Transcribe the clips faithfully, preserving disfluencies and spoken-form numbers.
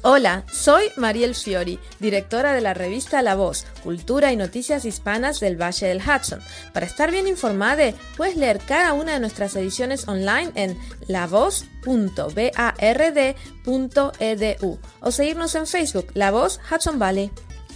Hola, soy Mariel Fiori, directora de la revista La Voz, Cultura y Noticias Hispanas del Valle del Hudson. Para estar bien informada, puedes leer cada una de nuestras ediciones online en la voz punto bard punto e d u o seguirnos en Facebook, La Voz Hudson Valley.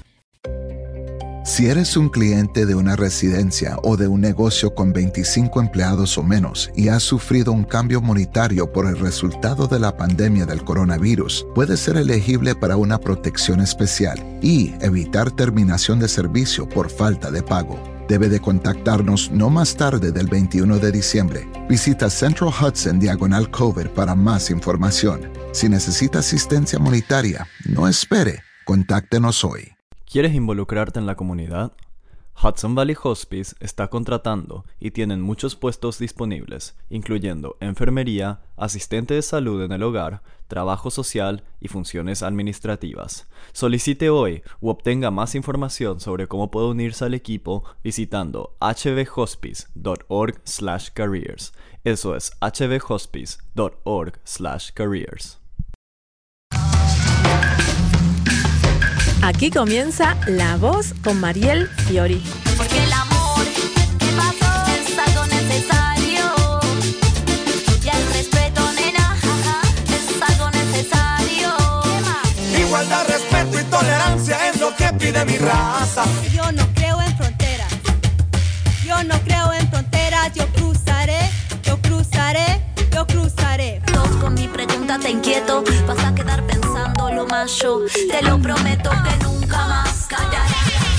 Si eres un cliente de una residencia o de un negocio con veinticinco empleados o menos y has sufrido un cambio monetario por el resultado de la pandemia del coronavirus, puedes ser elegible para una protección especial y evitar terminación de servicio por falta de pago. Debe de contactarnos no más tarde del veintiuno de diciembre. Visita Central Hudson Diagonal Cover para más información. Si necesita asistencia monetaria, no espere. Contáctenos hoy. ¿Quieres involucrarte en la comunidad? Hudson Valley Hospice está contratando y tienen muchos puestos disponibles, incluyendo enfermería, asistente de salud en el hogar, trabajo social y funciones administrativas. Solicite hoy u obtenga más información sobre cómo puede unirse al equipo visitando h v hospice punto org slash careers. Eso es h v hospice punto org slash careers. Aquí comienza La Voz con Mariel Fiori. Porque el amor que pasó es algo necesario. Y el respeto, nena, es algo necesario. Igualdad, respeto y tolerancia es lo que pide mi raza. Yo no creo en fronteras. Yo no creo en fronteras. Yo cruzaré, yo cruzaré, yo cruzaré. Dos con mi pregunta te inquieto. Vas a quedar pensando lo más yo. Te lo prometo que nunca más callaré.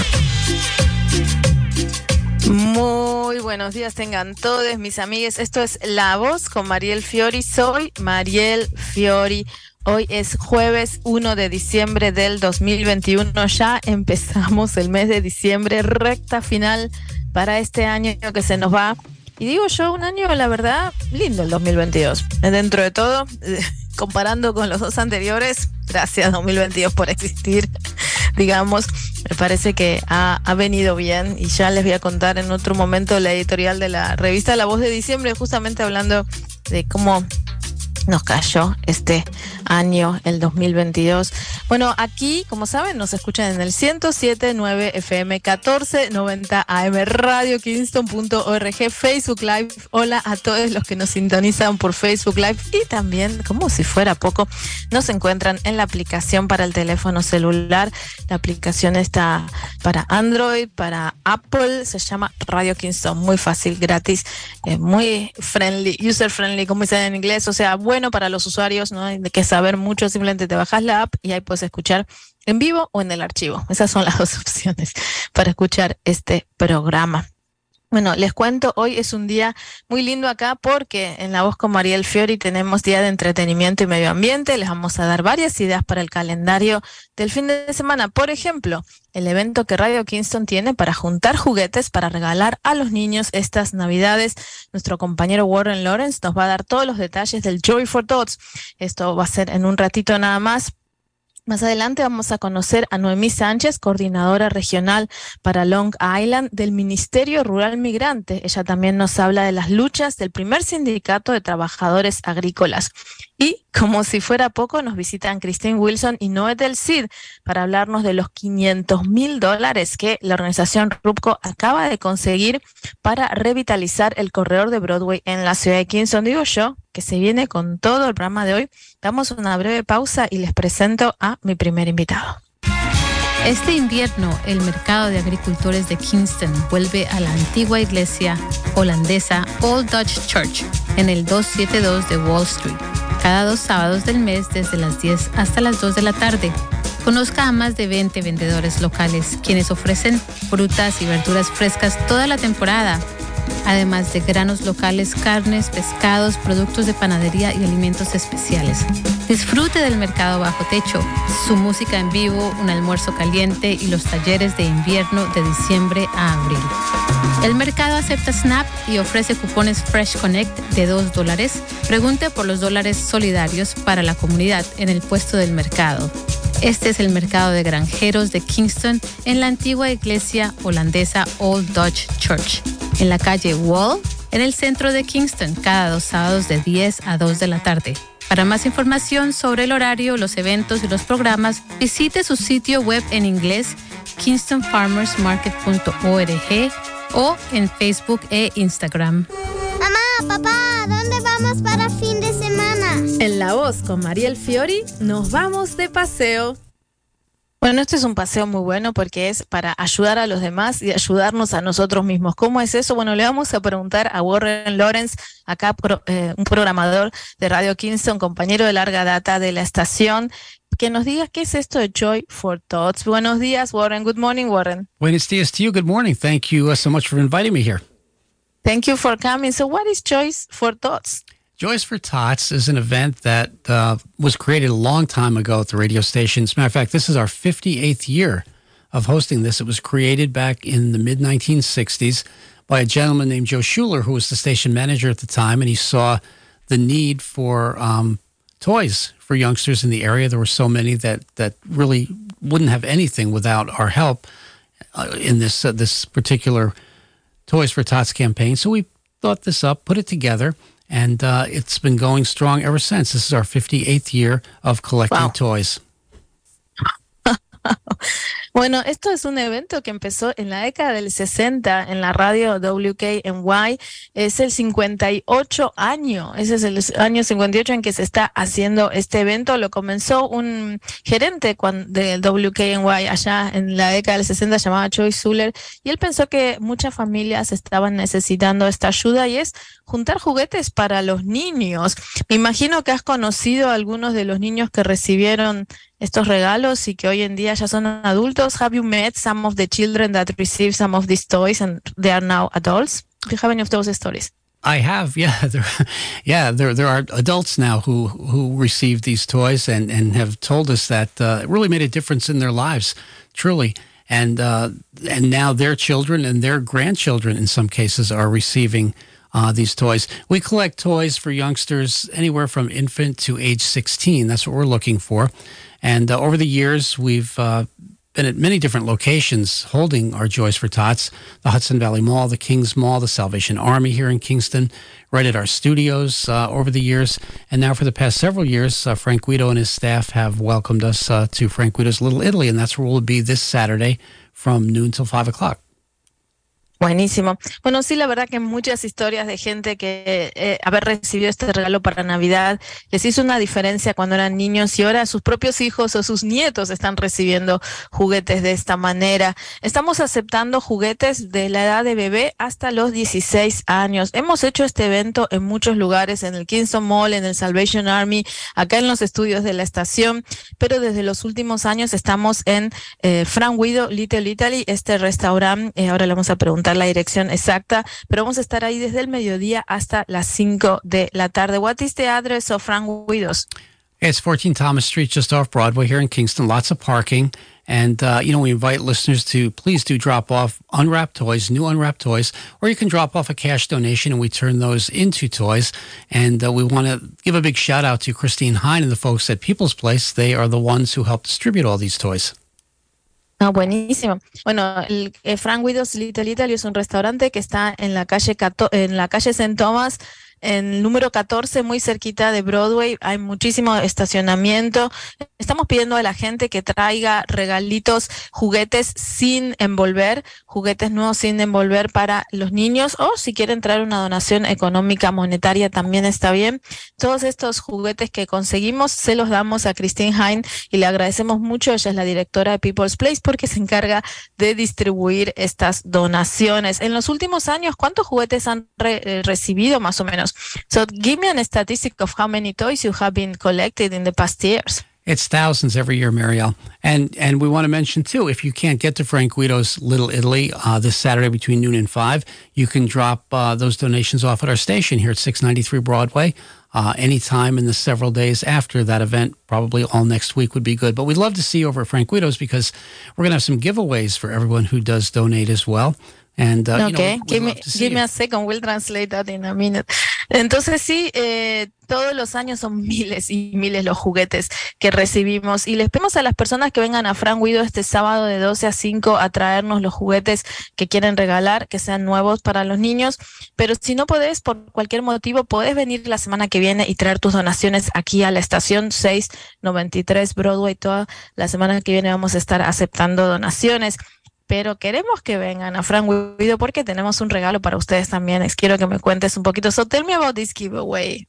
Muy buenos días tengan todos mis amigues. Esto es La Voz con Mariel Fiori. Soy Mariel Fiori. Hoy es jueves uno de diciembre del dos mil veintiuno. Ya empezamos el mes de diciembre, recta final para este año que se nos va. Y digo yo, un año, la verdad, lindo el dos mil veintidós. Dentro de todo, eh, comparando con los dos anteriores, gracias dos mil veintidós por existir, digamos, me parece que ha, ha venido bien. Y ya les voy a contar en otro momento la editorial de la revista La Voz de diciembre, justamente hablando de cómo nos cayó este año, el dos mil veintidós. Bueno, aquí, como saben, nos escuchan en el ciento siete punto nueve F M, catorce noventa A M, radio kingston punto org, Facebook Live. Hola a todos los que nos sintonizan por Facebook Live y también, como si fuera poco, nos encuentran en la aplicación para el teléfono celular. La aplicación está para Android, para Apple, se llama Radio Kingston, muy fácil, gratis, eh, muy friendly, user friendly, como dicen en inglés, o sea, bueno para los usuarios, no hay que saber mucho, simplemente te bajas la app y ahí puedes escuchar en vivo o en el archivo. Esas son las dos opciones para escuchar este programa. Bueno, les cuento, hoy es un día muy lindo acá porque en La Voz con Mariel Fiori tenemos día de entretenimiento y medio ambiente. Les vamos a dar varias ideas para el calendario del fin de semana. Por ejemplo, el evento que Radio Kingston tiene para juntar juguetes para regalar a los niños estas navidades. Nuestro compañero Warren Lawrence nos va a dar todos los detalles del Joy for Tots. Esto va a ser en un ratito nada más. Más adelante vamos a conocer a Noemí Sánchez, coordinadora regional para Long Island del Ministerio Rural Migrante. Ella también nos habla de las luchas del primer sindicato de trabajadores agrícolas. Y, como si fuera poco, nos visitan Christine Wilson y Noé del Cid para hablarnos de los quinientos mil dólares que la organización RUPCO acaba de conseguir para revitalizar el corredor de Broadway en la ciudad de Kingston. Digo yo, que se viene con todo el programa de hoy. Damos una breve pausa y les presento a mi primer invitado. Este invierno, el mercado de agricultores de Kingston vuelve a la antigua iglesia holandesa Old Dutch Church en el doscientos setenta y dos de Wall Street, cada dos sábados del mes desde las diez hasta las dos de la tarde. Conozca a más de veinte vendedores locales, quienes ofrecen frutas y verduras frescas toda la temporada, además de granos locales, carnes, pescados, productos de panadería y alimentos especiales. Disfrute del mercado bajo techo, su música en vivo, un almuerzo caliente y los talleres de invierno de diciembre a abril. El mercado acepta SNAP y ofrece cupones Fresh Connect de dos dólares. Pregunte por los dólares solidarios para la comunidad en el puesto del mercado. Este es el mercado de granjeros de Kingston en la antigua iglesia holandesa Old Dutch Church, en la calle Wall, en el centro de Kingston, cada dos sábados de diez a dos de la tarde. Para más información sobre el horario, los eventos y los programas, visite su sitio web en inglés kingston farmers market punto org o en Facebook e Instagram. Mamá, papá, ¿dónde vamos para fin de semana? En La Voz con Mariel Fiori nos vamos de paseo. Bueno, este es un paseo muy bueno porque es para ayudar a los demás y ayudarnos a nosotros mismos. ¿Cómo es eso? Bueno, le vamos a preguntar a Warren Lawrence, acá pro, eh, un programador de Radio Kingston, compañero de larga data de la estación, que nos diga qué es esto de Joy for Thoughts. Buenos días, Warren. Good morning, Warren. Buenos días to you. Good morning. Thank you uh, so much for inviting me here. Thank you for coming. So what is Joy for Thoughts? Joys for Tots is an event that uh, was created a long time ago at the radio station. As a matter of fact, this is our fifty-eighth year of hosting this. It was created back in the mid nineteen sixties by a gentleman named Joe Schuler, who was the station manager at the time, and he saw the need for um, toys for youngsters in the area. There were so many that, that really wouldn't have anything without our help uh, in this, uh, this particular Toys for Tots campaign. So we thought this up, put it together, and uh, it's been going strong ever since. This is our fifty-eighth year of collecting wow. toys. Bueno, esto es un evento que empezó en la década del sesenta en la radio W K N Y. Es el cincuenta y ocho año, ese es el año cincuenta y ocho en que se está haciendo este evento. Lo comenzó un gerente del W K N Y allá en la década del sesenta, llamado Joy Schuler, y él pensó que muchas familias estaban necesitando esta ayuda y es juntar juguetes para los niños. Me imagino que has conocido a algunos de los niños que recibieron estos regalos y que hoy en día ya son adultos. Have you met some of the children that received some of these toys and they are now adults? Do you have any of those stories? I have, yeah. There, yeah, there there are adults now who, who received these toys and, and have told us that uh, it really made a difference in their lives, truly. And uh, and now their children and their grandchildren, in some cases, are receiving uh, these toys. We collect toys for youngsters anywhere from infant to age sixteen. That's what we're looking for. And uh, over the years, we've uh, been at many different locations holding our Joys for Tots, the Hudson Valley Mall, the Kings Mall, the Salvation Army here in Kingston, right at our studios uh, over the years. And now for the past several years, uh, Frank Guido and his staff have welcomed us uh, to Frank Guido's Little Italy, and that's where we'll be this Saturday from noon till five o'clock. Buenísimo. Bueno, sí, la verdad que muchas historias de gente que eh, haber recibido este regalo para Navidad les hizo una diferencia cuando eran niños y ahora sus propios hijos o sus nietos están recibiendo juguetes de esta manera. Estamos aceptando juguetes de la edad de bebé hasta los dieciséis años. Hemos hecho este evento en muchos lugares, en el Kingston Mall, en el Salvation Army, acá en los estudios de la estación, pero desde los últimos años estamos en eh, Frank Guido Little Italy, este restaurante. Eh, ahora le vamos a preguntar la dirección exacta, pero vamos a estar ahí desde el mediodía hasta las cinco de la tarde. What is the address of Frank Guido's? It's fourteen Thomas Street, just off Broadway here in Kingston. Lots of parking. And, uh, you know, we invite listeners to please do drop off unwrapped toys, new unwrapped toys, or you can drop off a cash donation and we turn those into toys. And uh, we want to give a big shout out to Christine Hine and the folks at People's Place. They are the ones who help distribute all these toys. Ah, buenísimo. Bueno, el eh, Frank Guido's Little Italy es un restaurante que está en la calle en la calle Saint Thomas, en el número catorce, muy cerquita de Broadway. Hay muchísimo estacionamiento. Estamos pidiendo a la gente que traiga regalitos, juguetes sin envolver, juguetes nuevos sin envolver para los niños, o si quieren traer una donación económica monetaria también está bien. Todos estos juguetes que conseguimos se los damos a Christine Hine y le agradecemos mucho. Ella es la directora de People's Place porque se encarga de distribuir estas donaciones. En los últimos años, ¿cuántos juguetes han re- eh, recibido más o menos? So give me a statistic of how many toys you have been collected in the past years. It's thousands every year, Marielle. And and we want to mention, too, if you can't get to Frank Guido's Little Italy uh, this Saturday between noon and five, you can drop uh, those donations off at our station here at six ninety-three Broadway uh, anytime in the several days after that event. Probably all next week would be good. But we'd love to see you over at Frank Guido's because we're going to have some giveaways for everyone who does donate as well. And, uh, okay, you know, we'd, we'd give, me, love to see give you. me a second, we'll translate that in a minute. Entonces sí, eh, todos los años son miles y miles los juguetes que recibimos y les pedimos a las personas que vengan a Frank Widow este sábado de doce a cinco a traernos los juguetes que quieren regalar, que sean nuevos para los niños, pero si no podés, por cualquier motivo, podés venir la semana que viene y traer tus donaciones aquí a la estación seiscientos noventa y tres Broadway. Toda la semana que viene vamos a estar aceptando donaciones. Pero queremos que vengan a Frank Widow porque tenemos un regalo para ustedes también. Quiero que me cuentes un poquito. So tell me about this giveaway,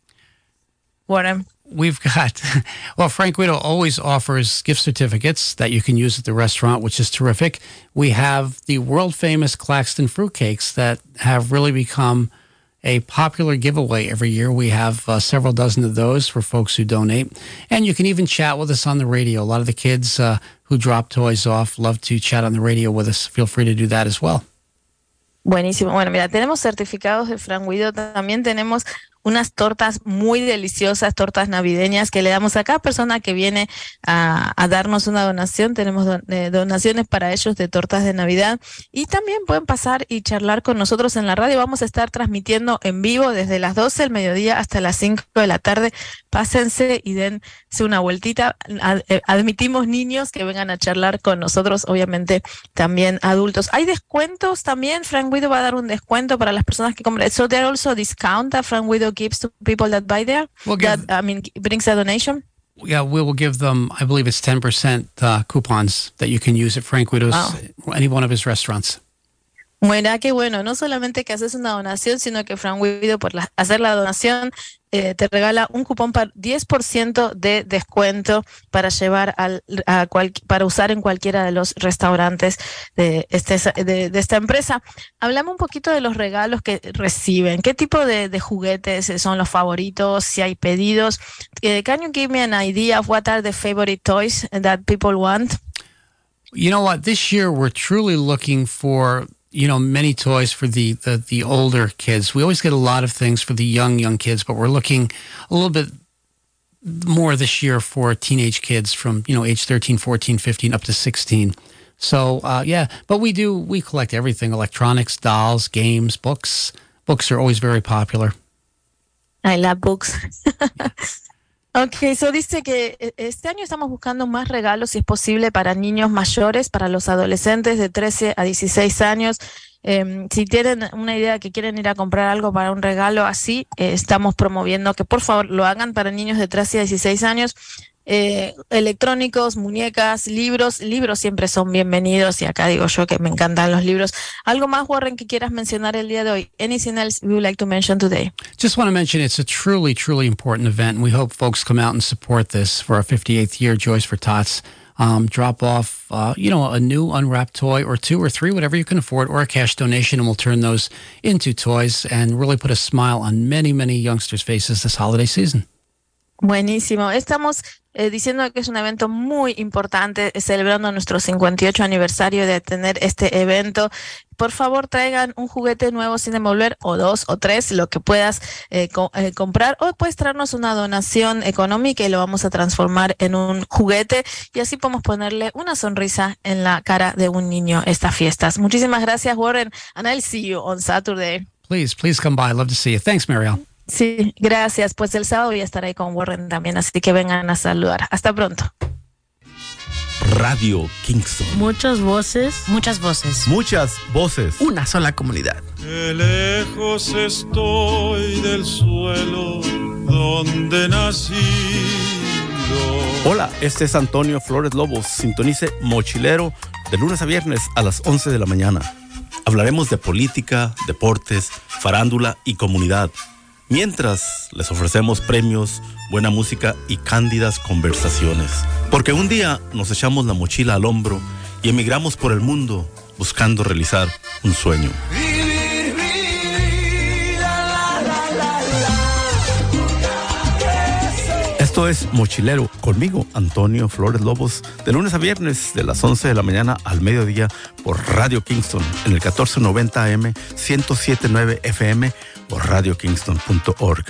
Warren. We've got, well, Frank Widow always offers gift certificates that you can use at the restaurant, which is terrific. We have the world famous Claxton fruitcakes that have really become a popular giveaway every year. We have uh, several dozen of those for folks who donate. And you can even chat with us on the radio. A lot of the kids uh, who drop toys off love to chat on the radio with us. Feel free to do that as well. Buenísimo. Bueno, mira, tenemos certificados de Frank Widow. También tenemos unas tortas muy deliciosas, tortas navideñas que le damos a cada persona que viene a, a darnos una donación. Tenemos don, eh, donaciones para ellos de tortas de Navidad y también pueden pasar y charlar con nosotros en la radio. Vamos a estar transmitiendo en vivo desde las doce del mediodía hasta las cinco de la tarde. Pásense y dense una vueltita. Ad, eh, admitimos niños que vengan a charlar con nosotros, obviamente también adultos. Hay descuentos también. Frank Widow va a dar un descuento para las personas que compran. So there also discount that Frank Widow gives to people that buy there, we'll give, that, I mean, brings a donation? Yeah, we will give them, I believe it's ten percent uh, coupons that you can use at Frank Widow's, wow. any one of his restaurants. Mira, qué bueno, no solamente que haces una donación, sino que Frank Widow, por la, hacer la donación, eh, te regala un cupón para diez por ciento de descuento para llevar al, a cual, para usar en cualquiera de los restaurantes de, este, de, de esta empresa. Hablamos un poquito de los regalos que reciben. ¿Qué tipo de, de juguetes son los favoritos? Si hay pedidos. Uh, can you give me an idea of what are the favorite toys that people want? You know what? This year we're truly looking for, you know, many toys for the, the, the older kids. We always get a lot of things for the young, young kids, but we're looking a little bit more this year for teenage kids from, you know, age thirteen, fourteen, fifteen, up to sixteen. So, uh, yeah, but we do, we collect everything, electronics, dolls, games, books. Books are always very popular. I love books. Ok, so dice que este año estamos buscando más regalos, si es posible, para niños mayores, para los adolescentes de trece a dieciséis años. Eh, si tienen una idea que quieren ir a comprar algo para un regalo así, eh, estamos promoviendo que por favor lo hagan para niños de trece a dieciséis años. Eh, electrónicos, muñecas, libros, libros siempre son bienvenidos y acá digo yo que me encantan los libros. ¿Algo más, Warren, que quieras mencionar el día de hoy? Anything else you would like to mention today? Just want to mention it's a truly, truly important event, and we hope folks come out and support this for our fifty-eighth year Joys for Tots. Um, drop off, uh, you know, a new unwrapped toy or two or three, whatever you can afford, or a cash donation, and we'll turn those into toys and really put a smile on many, many youngsters' faces this holiday season. Buenísimo. Estamos eh, diciendo que es un evento muy importante, celebrando nuestro cincuenta y ocho aniversario de tener este evento. Por favor, traigan un juguete nuevo sin devolver, o dos o tres, lo que puedas eh, co eh, comprar, o puedes traernos una donación económica y lo vamos a transformar en un juguete y así podemos ponerle una sonrisa en la cara de un niño estas fiestas. Muchísimas gracias, Warren, and I'll see you on Saturday. Please, please come by. I'd love to see you. Thanks, Mariel. Sí, gracias. Pues el sábado voy a estar ahí con Warren también, así que vengan a saludar. Hasta pronto. Radio Kingston. Muchas voces. Muchas voces. Muchas voces. Una sola comunidad. Qué lejos estoy del suelo donde nací. Hola, este es Antonio Flores Lobos. Sintonice Mochilero de lunes a viernes a las once de la mañana. Hablaremos de política, deportes, farándula y comunidad. Mientras les ofrecemos premios, buena música y cándidas conversaciones. Porque un día nos echamos la mochila al hombro y emigramos por el mundo buscando realizar un sueño. Vivir, vivir, la, la, la, la. Esto es Mochilero, conmigo, Antonio Flores Lobos, de lunes a viernes de las once de la mañana al mediodía por Radio Kingston en el catorce noventa A M, ciento siete punto nueve F M por radio kingston punto org.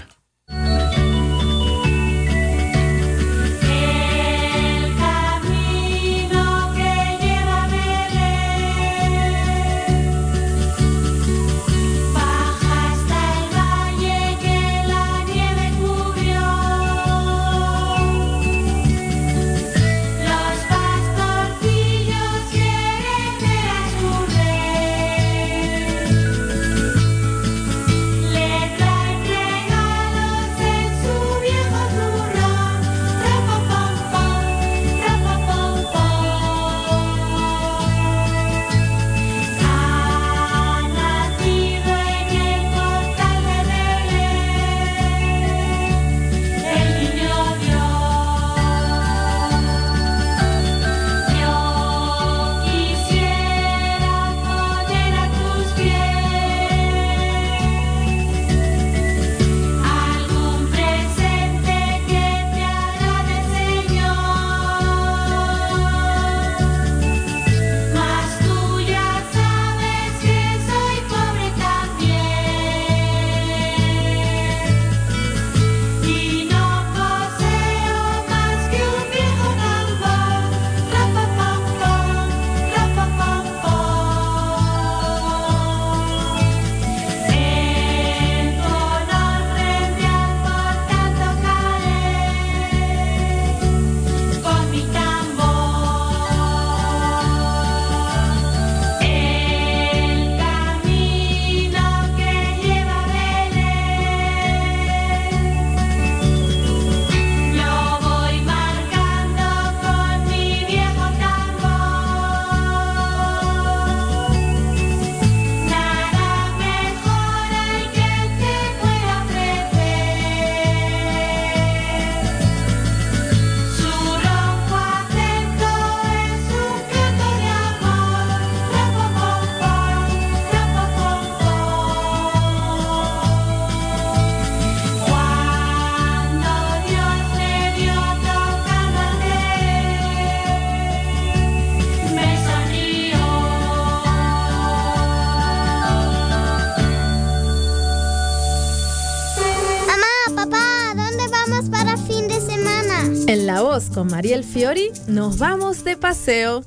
Voz con Mariel Fiori, nos vamos de paseo.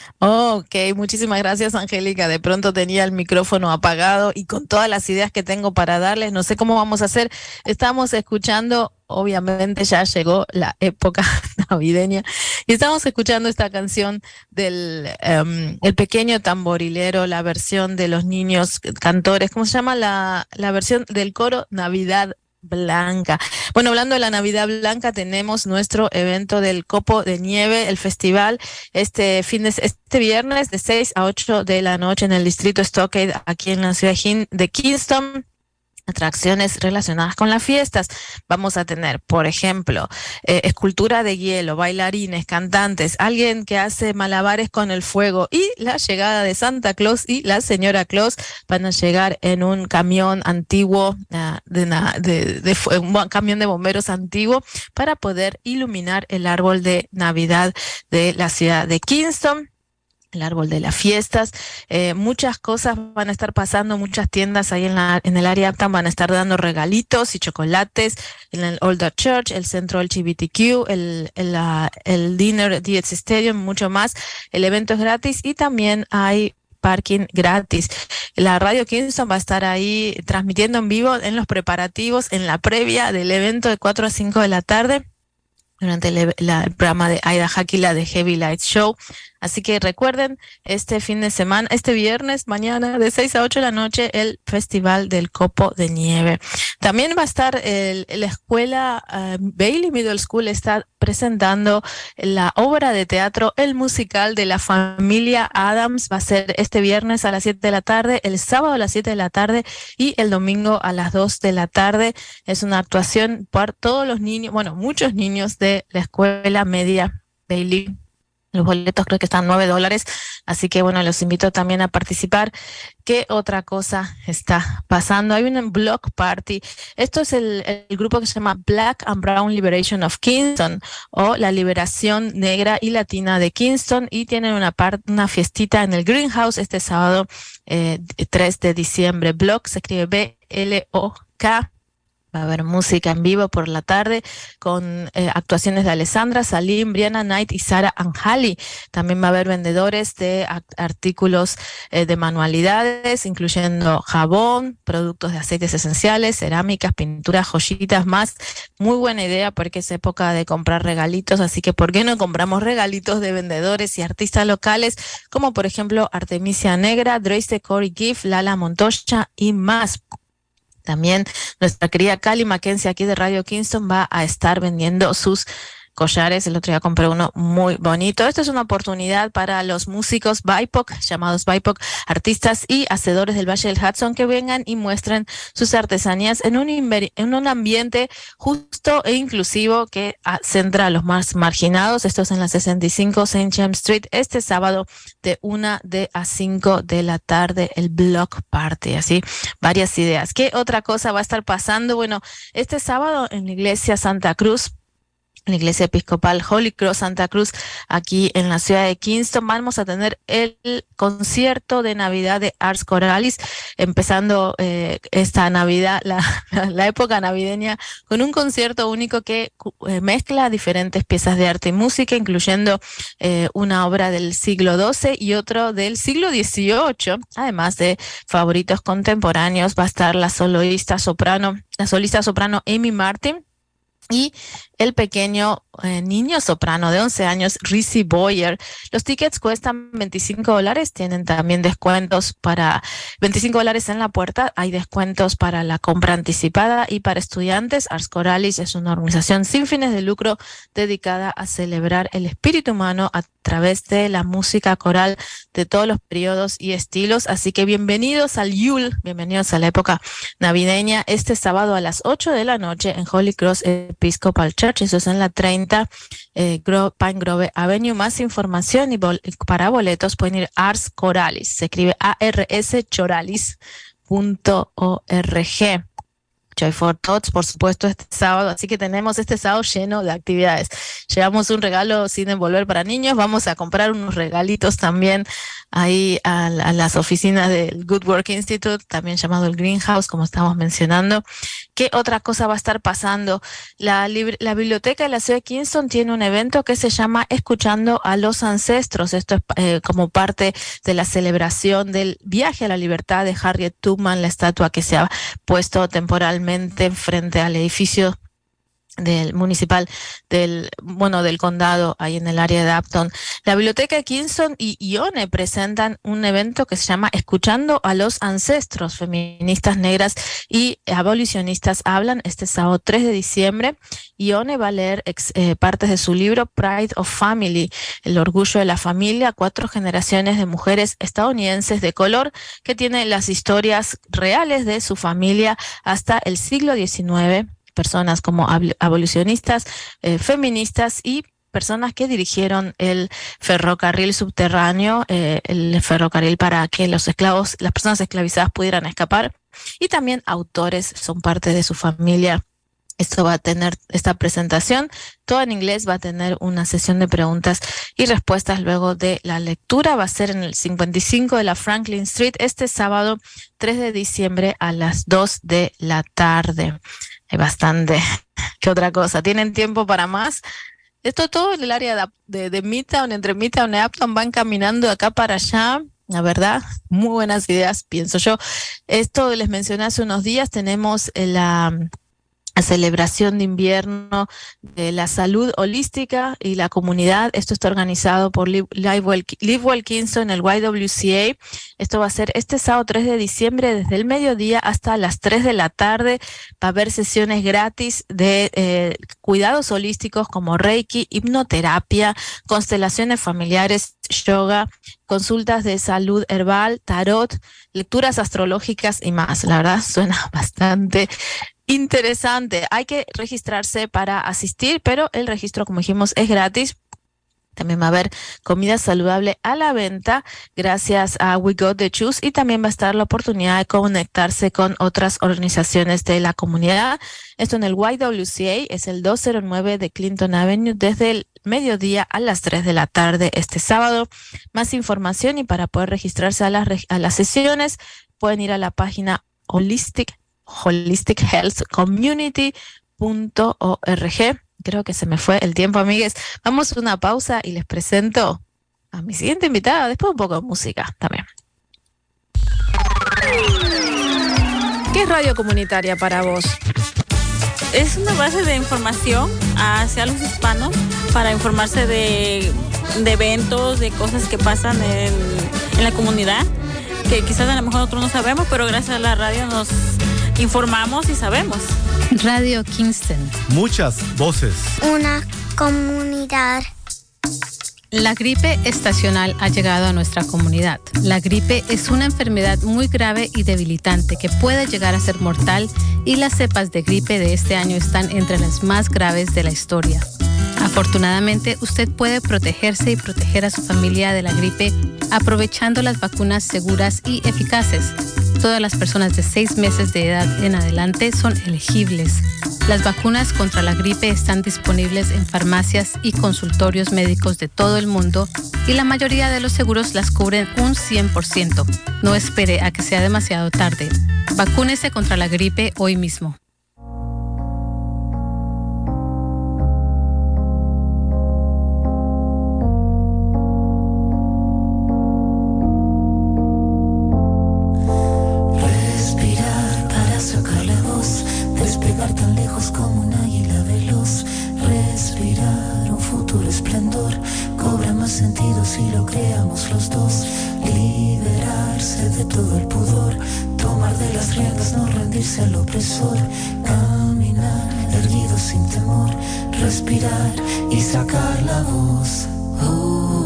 Ok, muchísimas gracias, Angélica. De pronto tenía el micrófono apagado y con todas las ideas que tengo para darles, no sé cómo vamos a hacer. Estamos escuchando, obviamente ya llegó la época navideña y estamos escuchando esta canción del um, El Pequeño Tamborilero, la versión de los niños cantores, ¿cómo se llama? La, la versión del coro Navidad Blanca. Bueno, hablando de la Navidad Blanca, tenemos nuestro evento del Copo de Nieve, el festival, este fin de este viernes de seis a ocho de la noche en el distrito Stockade, aquí en la ciudad de Kingston. Atracciones relacionadas con las fiestas. Vamos a tener, por ejemplo, eh, escultura de hielo, bailarines, cantantes, alguien que hace malabares con el fuego y la llegada de Santa Claus y la señora Claus van a llegar en un camión antiguo, uh, de, de, de, de un camión de bomberos antiguo para poder iluminar el árbol de Navidad de la ciudad de Kingston. El árbol de las fiestas, eh, muchas cosas van a estar pasando, muchas tiendas ahí en, la, en el área Uptown van a estar dando regalitos y chocolates en el Old Dutch Church, el centro L G B T Q, el, el, la, el Dinner D X Stadium, mucho más. El evento es gratis y también hay parking gratis. La Radio Kingston va a estar ahí transmitiendo en vivo en los preparativos, en la previa del evento de cuatro a cinco de la tarde. Durante el, la, el programa de Aida Hakila de Heavy Lights Show. Así que recuerden, este fin de semana, este viernes, mañana, de seis a ocho de la noche, el Festival del Copo de Nieve. También va a estar el, la escuela uh, Bailey Middle School, está presentando la obra de teatro El Musical de la Familia Adams. Va a ser este viernes a las siete de la tarde, el sábado a las siete de la tarde y el domingo a las dos de la tarde. Es una actuación por todos los niños, bueno, muchos niños de la escuela media Bailey. Los boletos creo que están nueve dólares, así que bueno, los invito también a participar. ¿Qué otra cosa está pasando? Hay un block party. Esto es el, el grupo que se llama Black and Brown Liberation of Kingston, o la liberación negra y latina de Kingston, y tienen una, part, una fiestita en el Greenhouse este sábado eh, tres de diciembre. Block se escribe B L O K. Va a haber música en vivo por la tarde con eh, actuaciones de Alessandra, Salim, Brianna Knight y Sara Anjali. También va a haber vendedores de artículos eh, de manualidades, incluyendo jabón, productos de aceites esenciales, cerámicas, pinturas, joyitas más. Muy buena idea porque es época de comprar regalitos, así que ¿por qué no compramos regalitos de vendedores y artistas locales? Como por ejemplo Artemisia Negra, Drace Corey Giff, Lala Montoya y más. También nuestra querida Cali Mackenzie aquí de Radio Kingston va a estar vendiendo sus collares. El otro día compré uno muy bonito. Esto es una oportunidad para los músicos B I P O C, llamados B I P O C, artistas y hacedores del Valle del Hudson, que vengan y muestren sus artesanías en un, en un ambiente justo e inclusivo que centra a los más marginados. Esto es en la sesenta y cinco Saint James Street, este sábado de una de a cinco de la tarde, el Block Party. Así, varias ideas. ¿Qué otra cosa va a estar pasando? Bueno, este sábado en la iglesia Santa Cruz, la Iglesia Episcopal Holy Cross Santa Cruz, aquí en la ciudad de Kingston, vamos a tener el concierto de Navidad de Ars Coralis, empezando eh, esta Navidad, la, la, la época navideña, con un concierto único que eh, mezcla diferentes piezas de arte y música, incluyendo eh, una obra del siglo doce y otro del siglo dieciocho, además de favoritos contemporáneos. Va a estar la solista soprano, la solista soprano Amy Martin, y el pequeño eh, niño soprano de once años, Rizzy Boyer. Los tickets cuestan veinticinco dólares, tienen también descuentos para veinticinco dólares en la puerta, hay descuentos para la compra anticipada y para estudiantes. Ars Coralis es una organización sin fines de lucro dedicada a celebrar el espíritu humano a través de la música coral de todos los periodos y estilos. Así que bienvenidos al Yule, bienvenidos a la época navideña, este sábado a las ocho de la noche en Holy Cross Episcopal Church. Eso es en la treinta eh, Gro- Pine Grove Avenue. Más información y bol- para boletos pueden ir a Ars Coralis, se escribe A R S Choralis punto org. Joy for Tots, por supuesto, este sábado. Así que tenemos este sábado lleno de actividades. Llevamos un regalo sin envolver para niños. Vamos a comprar unos regalitos también ahí a, a las oficinas del Good Work Institute, también llamado el Greenhouse, como estamos mencionando. ¿Qué otra cosa va a estar pasando? La, la biblioteca de la ciudad de Kingston tiene un evento que se llama Escuchando a los Ancestros. Esto es eh, como parte de la celebración del viaje a la libertad de Harriet Tubman, la estatua que se ha puesto temporalmente frente al edificio del municipal del bueno del condado ahí en el área de Upton. La biblioteca de Kingston y IONE presentan un evento que se llama Escuchando a los Ancestros. Feministas negras y abolicionistas hablan este sábado tres de diciembre. IONE va a leer ex, eh, partes de su libro Pride of Family, el orgullo de la familia, cuatro generaciones de mujeres estadounidenses de color que tienen las historias reales de su familia hasta el siglo diecinueve. Personas como abolicionistas, eh, feministas y personas que dirigieron el ferrocarril subterráneo, eh, el ferrocarril para que los esclavos, las personas esclavizadas pudieran escapar, y también autores son parte de su familia. Esto va a tener esta presentación, todo en inglés, va a tener una sesión de preguntas y respuestas luego de la lectura. Va a ser en el cincuenta y cinco de la Franklin Street este sábado tres de diciembre a las dos de la tarde. Hay bastante. ¿Qué otra cosa? ¿Tienen tiempo para más? Esto todo en el área de, de, de Midtown, entre Midtown y Uptown, van caminando acá para allá. La verdad, muy buenas ideas, pienso yo. Esto les mencioné hace unos días, tenemos la... la celebración de invierno de la salud holística y la comunidad. Esto está organizado por LiveWell Kingston, el Y W C A. Esto va a ser este sábado tres de diciembre desde el mediodía hasta las tres de la tarde. Va a haber sesiones gratis de eh, cuidados holísticos como Reiki, hipnoterapia, constelaciones familiares, yoga, consultas de salud herbal, tarot, lecturas astrológicas y más. La verdad suena bastante interesante. Hay que registrarse para asistir, pero el registro, como dijimos, es gratis. También va a haber comida saludable a la venta gracias a We Got the Choose, y también va a estar la oportunidad de conectarse con otras organizaciones de la comunidad. Esto en el Y W C A, es el doscientos nueve de Clinton Avenue, desde el mediodía a las tres de la tarde este sábado. Más información y para poder registrarse a las, a las sesiones pueden ir a la página Holistic holistic health community punto org. Creo que se me fue el tiempo, amigues. Vamos a una pausa y les presento a mi siguiente invitada, después un poco de música también. ¿Qué es radio comunitaria para vos? Es una base de información hacia los hispanos para informarse de, de eventos, de cosas que pasan en, en la comunidad, que quizás a lo mejor nosotros no sabemos, pero gracias a la radio nos informamos y sabemos. Radio Kingston. Muchas voces. Una comunidad. La gripe estacional ha llegado a nuestra comunidad. La gripe es una enfermedad muy grave y debilitante que puede llegar a ser mortal, y las cepas de gripe de este año están entre las más graves de la historia. Afortunadamente, usted puede protegerse y proteger a su familia de la gripe aprovechando las vacunas seguras y eficaces. Todas las personas de seis meses de edad en adelante son elegibles. Las vacunas contra la gripe están disponibles en farmacias y consultorios médicos de todo el mundo, y la mayoría de los seguros las cubren un cien por ciento. No espere a que sea demasiado tarde. Vacúnese contra la gripe hoy mismo. Despegar tan lejos como un águila veloz, respirar un futuro esplendor, cobra más sentido si lo creamos los dos, liberarse de todo el pudor, tomar de las riendas, no rendirse al opresor, caminar erguido sin temor, respirar y sacar la voz. Uh.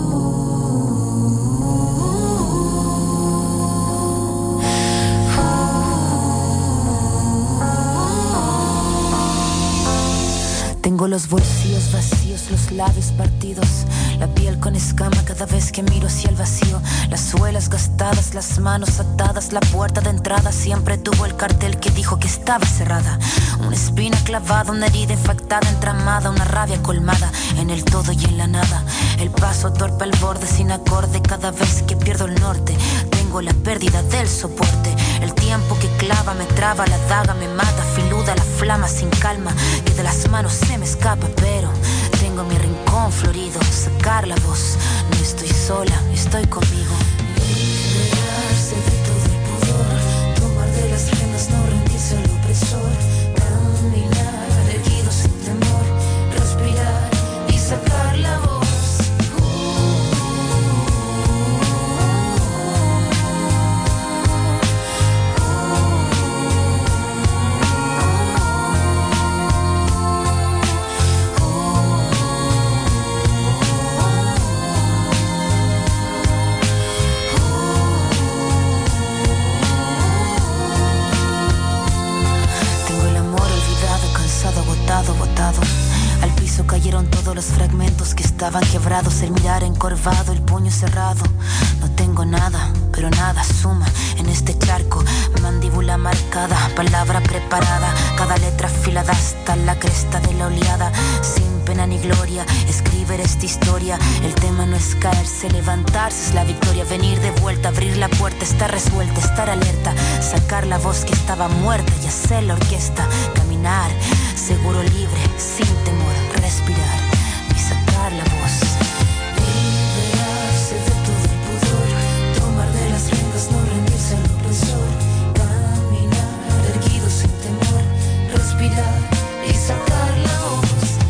Tengo Tengo los bolsillos vacíos, los labios partidos, la piel con escama cada vez que miro hacia el vacío, las suelas gastadas, las manos atadas, la puerta de entrada siempre tuvo el cartel que dijo que estaba cerrada. Una espina clavada, una herida infectada, entramada, una rabia colmada en el todo y en la nada. El paso torpe al borde sin acorde cada vez que pierdo el norte. Tengo la pérdida del soporte, el tiempo que clava me traba, la daga me mata, filuda la flama sin calma, que de las manos se me escapa, pero tengo mi rincón florido, sacar la voz, no estoy sola, estoy conmigo. Liberarse de todo el pudor, tomar de las riendas, no rendirse al opresor, caminar erguido sin temor, respirar y sacar la voz. Botado, botado. Al piso cayeron todos los fragmentos que estaban quebrados. El mirar encorvado, el puño cerrado. No tengo nada, pero nada suma en este charco. Mandíbula marcada, palabra preparada, cada letra afilada hasta la cresta de la oleada. Sin pena ni gloria, escribir esta historia. El tema no es caerse, levantarse es la victoria. Venir de vuelta, abrir la puerta, estar resuelta, estar alerta, sacar la voz que estaba muerta y hacer la orquesta. Caminar seguro, libre, sin temor, respirar y sacar la voz. Liberarse de todo el pudor, tomar de las riendas, no rendirse al opresor, caminar erguido sin temor, respirar y sacar la voz.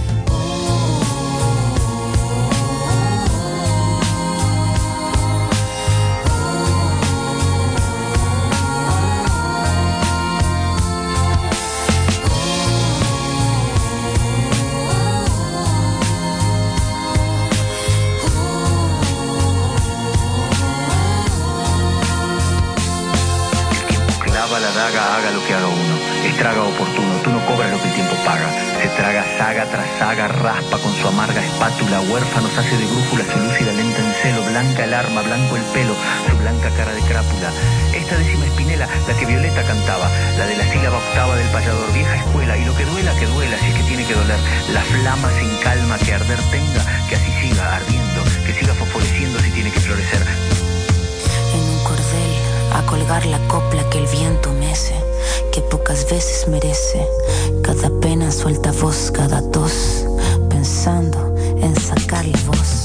La daga, haga lo que haga uno, estraga oportuno, tú no cobras lo que el tiempo paga. Se traga saga tras saga, raspa con su amarga espátula, huérfanos hace de brújula su lúcida lenta en celo, blanca el arma, blanco el pelo, su blanca cara de crápula. Esta décima espinela, la que Violeta cantaba, la de la sílaba octava del payador, vieja escuela, y lo que duela, que duela, si es que tiene que doler, la flama sin calma que arder tenga, que así siga ardiendo, que siga fosforeciendo si tiene que florecer. En un cordel a colgar la copla que el viento mece, que pocas veces merece. Cada pena suelta voz, cada tos, pensando en sacar la voz.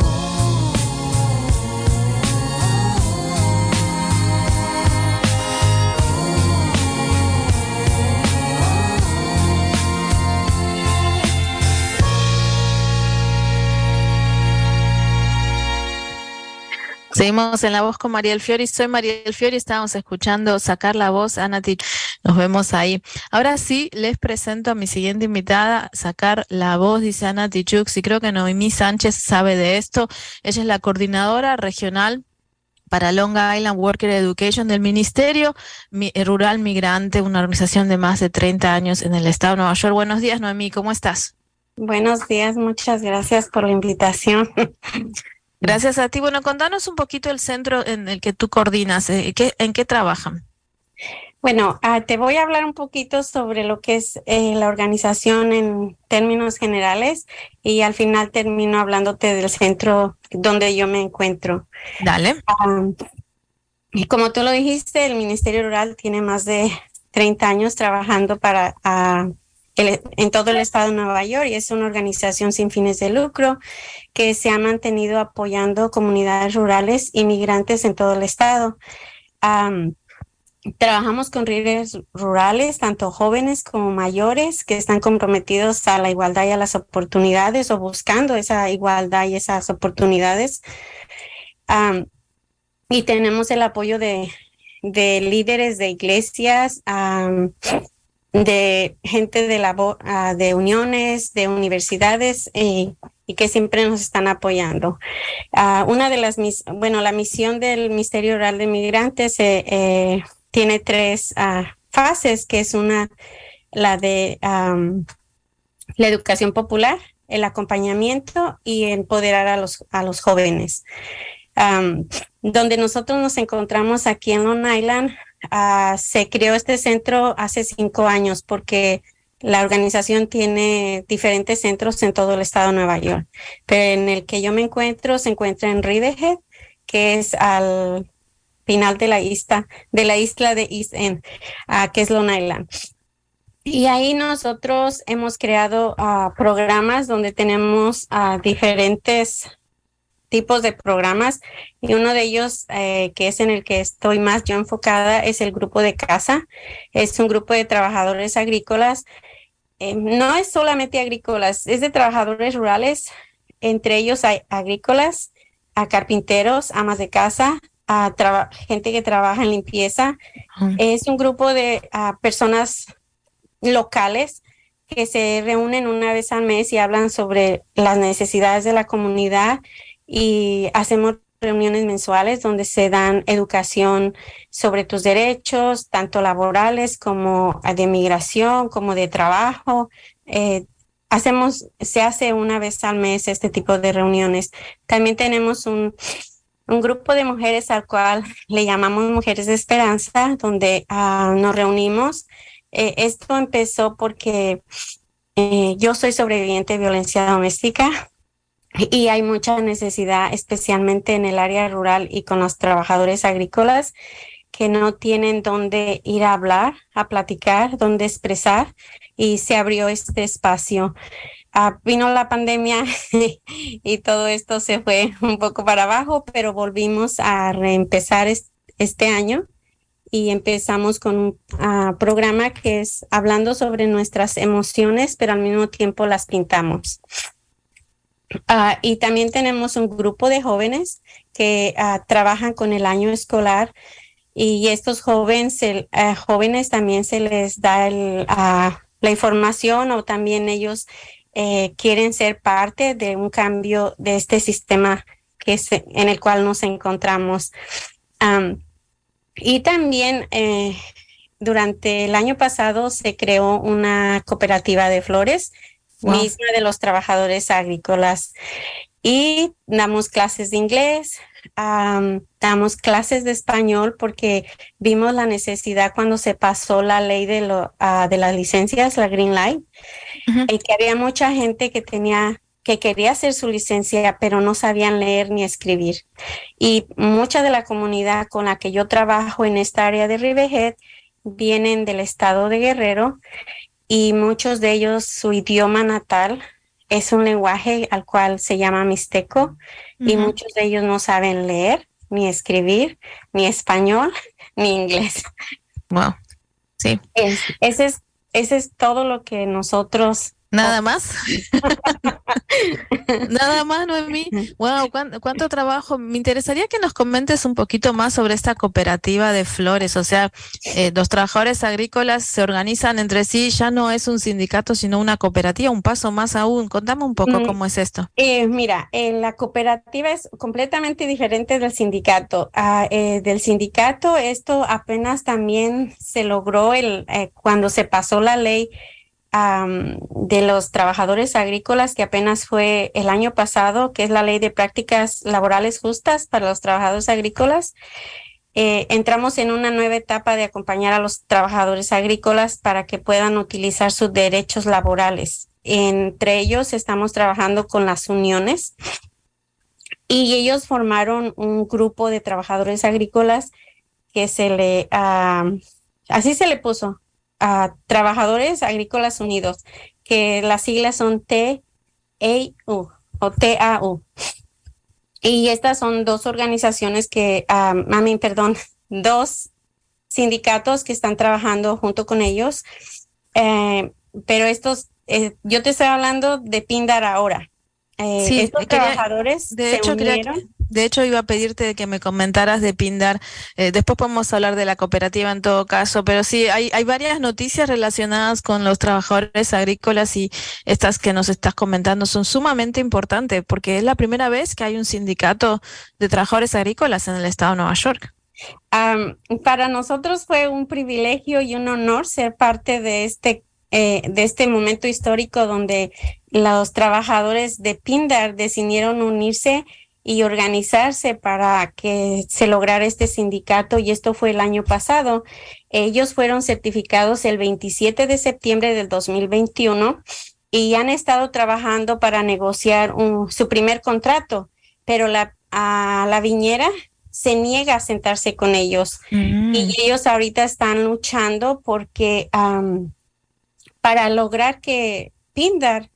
Seguimos en La Voz con Mariel Fiori. Soy Mariel Fiori, estamos escuchando Sacar la Voz, Ana Tijoux. Nos vemos ahí. Ahora sí, les presento a mi siguiente invitada, Sacar la Voz, dice Ana Tijoux, y creo que Noemí Sánchez sabe de esto. Ella es la coordinadora regional para Long Island Worker Education del Ministerio Rural Migrante, una organización de más de treinta años en el estado de Nueva York. Buenos días, Noemí, ¿cómo estás? Buenos días, muchas gracias por la invitación. Gracias a ti. Bueno, contanos un poquito el centro en el que tú coordinas. Eh, ¿qué, ¿En qué trabajan? Bueno, uh, te voy a hablar un poquito sobre lo que es eh, la organización en términos generales y al final termino hablándote del centro donde yo me encuentro. Dale. Um, y como tú lo dijiste, el Ministerio Rural tiene más de treinta años trabajando para uh, el, en todo el estado de Nueva York y es una organización sin fines de lucro que se ha mantenido apoyando comunidades rurales y migrantes en todo el estado. Um, trabajamos con líderes rurales, tanto jóvenes como mayores, que están comprometidos a la igualdad y a las oportunidades o buscando esa igualdad y esas oportunidades. Um, y tenemos el apoyo de, de líderes de iglesias, um, de gente de, la, uh, de uniones, de universidades, eh, y que siempre nos están apoyando. Uh, una de las, mis, bueno, la misión del Ministerio Rural de Migrantes eh, eh, tiene tres uh, fases, que es una, la de um, la educación popular, el acompañamiento y empoderar a los, a los jóvenes. Um, donde nosotros nos encontramos aquí en Long Island, uh, se creó este centro hace cinco años porque la organización tiene diferentes centros en todo el estado de Nueva York, pero en el que yo me encuentro se encuentra en Riverhead, que es al final de la isla de la isla de East End, uh, que es Long Island. Y ahí nosotros hemos creado uh, programas donde tenemos uh, diferentes tipos de programas, y uno de ellos eh, que es en el que estoy más yo enfocada es el grupo de casa. Es un grupo de trabajadores agrícolas, eh, no es solamente agrícolas, es de trabajadores rurales, entre ellos hay agrícolas, a carpinteros, amas de casa, a traba- gente que trabaja en limpieza. Uh-huh. Es un grupo de uh, personas locales que se reúnen una vez al mes y hablan sobre las necesidades de la comunidad, y hacemos reuniones mensuales donde se dan educación sobre tus derechos, tanto laborales como de migración, como de trabajo. Eh, hacemos, se hace una vez al mes este tipo de reuniones. También tenemos un, un grupo de mujeres al cual le llamamos Mujeres de Esperanza, donde uh, nos reunimos. Eh, esto empezó porque eh, yo soy sobreviviente de violencia doméstica, y hay mucha necesidad, especialmente en el área rural y con los trabajadores agrícolas que no tienen dónde ir a hablar, a platicar, dónde expresar, y se abrió este espacio. Uh, vino la pandemia y todo esto se fue un poco para abajo, pero volvimos a reempezar est- este año y empezamos con un uh, programa que es hablando sobre nuestras emociones, pero al mismo tiempo las pintamos. Uh, y también tenemos un grupo de jóvenes que uh, trabajan con el año escolar, y estos jóvenes, el, uh, jóvenes también se les da el, uh, la información, o también ellos eh, quieren ser parte de un cambio de este sistema que es, en el cual nos encontramos. Um, y también eh, durante el año pasado se creó una cooperativa de flores, wow, misma de los trabajadores agrícolas, y damos clases de inglés, um, damos clases de español, porque vimos la necesidad cuando se pasó la ley de, lo, uh, de las licencias, la Green Light, uh-huh, y que había mucha gente que tenía que quería hacer su licencia, pero no sabían leer ni escribir. Y mucha de la comunidad con la que yo trabajo en esta área de Riverhead vienen del estado de Guerrero, y muchos de ellos, su idioma natal es un lenguaje al cual se llama mixteco, uh-huh, y muchos de ellos no saben leer, ni escribir, ni español, ni inglés. Wow, sí. Es, ese es, ese es todo lo que nosotros... ¿Nada más? Nada más, Noemí. Wow, ¿cuánto, cuánto trabajo. Me interesaría que nos comentes un poquito más sobre esta cooperativa de flores. O sea, eh, los trabajadores agrícolas se organizan entre sí, ya no es un sindicato, sino una cooperativa, un paso más aún. Contame un poco mm, cómo es esto. Eh, mira, eh, la cooperativa es completamente diferente del sindicato. Uh, eh, del sindicato, esto apenas también se logró el eh, cuando se pasó la ley Um, de los trabajadores agrícolas, que apenas fue el año pasado, que es la ley de prácticas laborales justas para los trabajadores agrícolas. Eh, entramos en una nueva etapa de acompañar a los trabajadores agrícolas para que puedan utilizar sus derechos laborales. Entre ellos estamos trabajando con las uniones, y ellos formaron un grupo de trabajadores agrícolas que se le, uh, así se le puso, Uh, Trabajadores Agrícolas Unidos, que las siglas son T A U o T A U. Y estas son dos organizaciones que, um, mami, perdón, dos sindicatos que están trabajando junto con ellos. Eh, pero estos, eh, yo te estoy hablando de Pindar ahora. Eh, sí, estos quería, trabajadores de se hecho, unieron. Quería, de hecho, iba a pedirte que me comentaras de Pindar. Eh, después podemos hablar de la cooperativa en todo caso, pero sí, hay, hay varias noticias relacionadas con los trabajadores agrícolas, y estas que nos estás comentando son sumamente importantes, porque es la primera vez que hay un sindicato de trabajadores agrícolas en el estado de Nueva York. Um, para nosotros fue un privilegio y un honor ser parte de este eh, de este momento histórico donde los trabajadores de Pindar decidieron unirse y organizarse para que se lograra este sindicato, y esto fue el año pasado. Ellos fueron certificados el veintisiete de septiembre del dos mil veintiuno y han estado trabajando para negociar un, su primer contrato, pero la, a la viñera se niega a sentarse con ellos. Mm. Y ellos ahorita están luchando porque um, para lograr que Pindar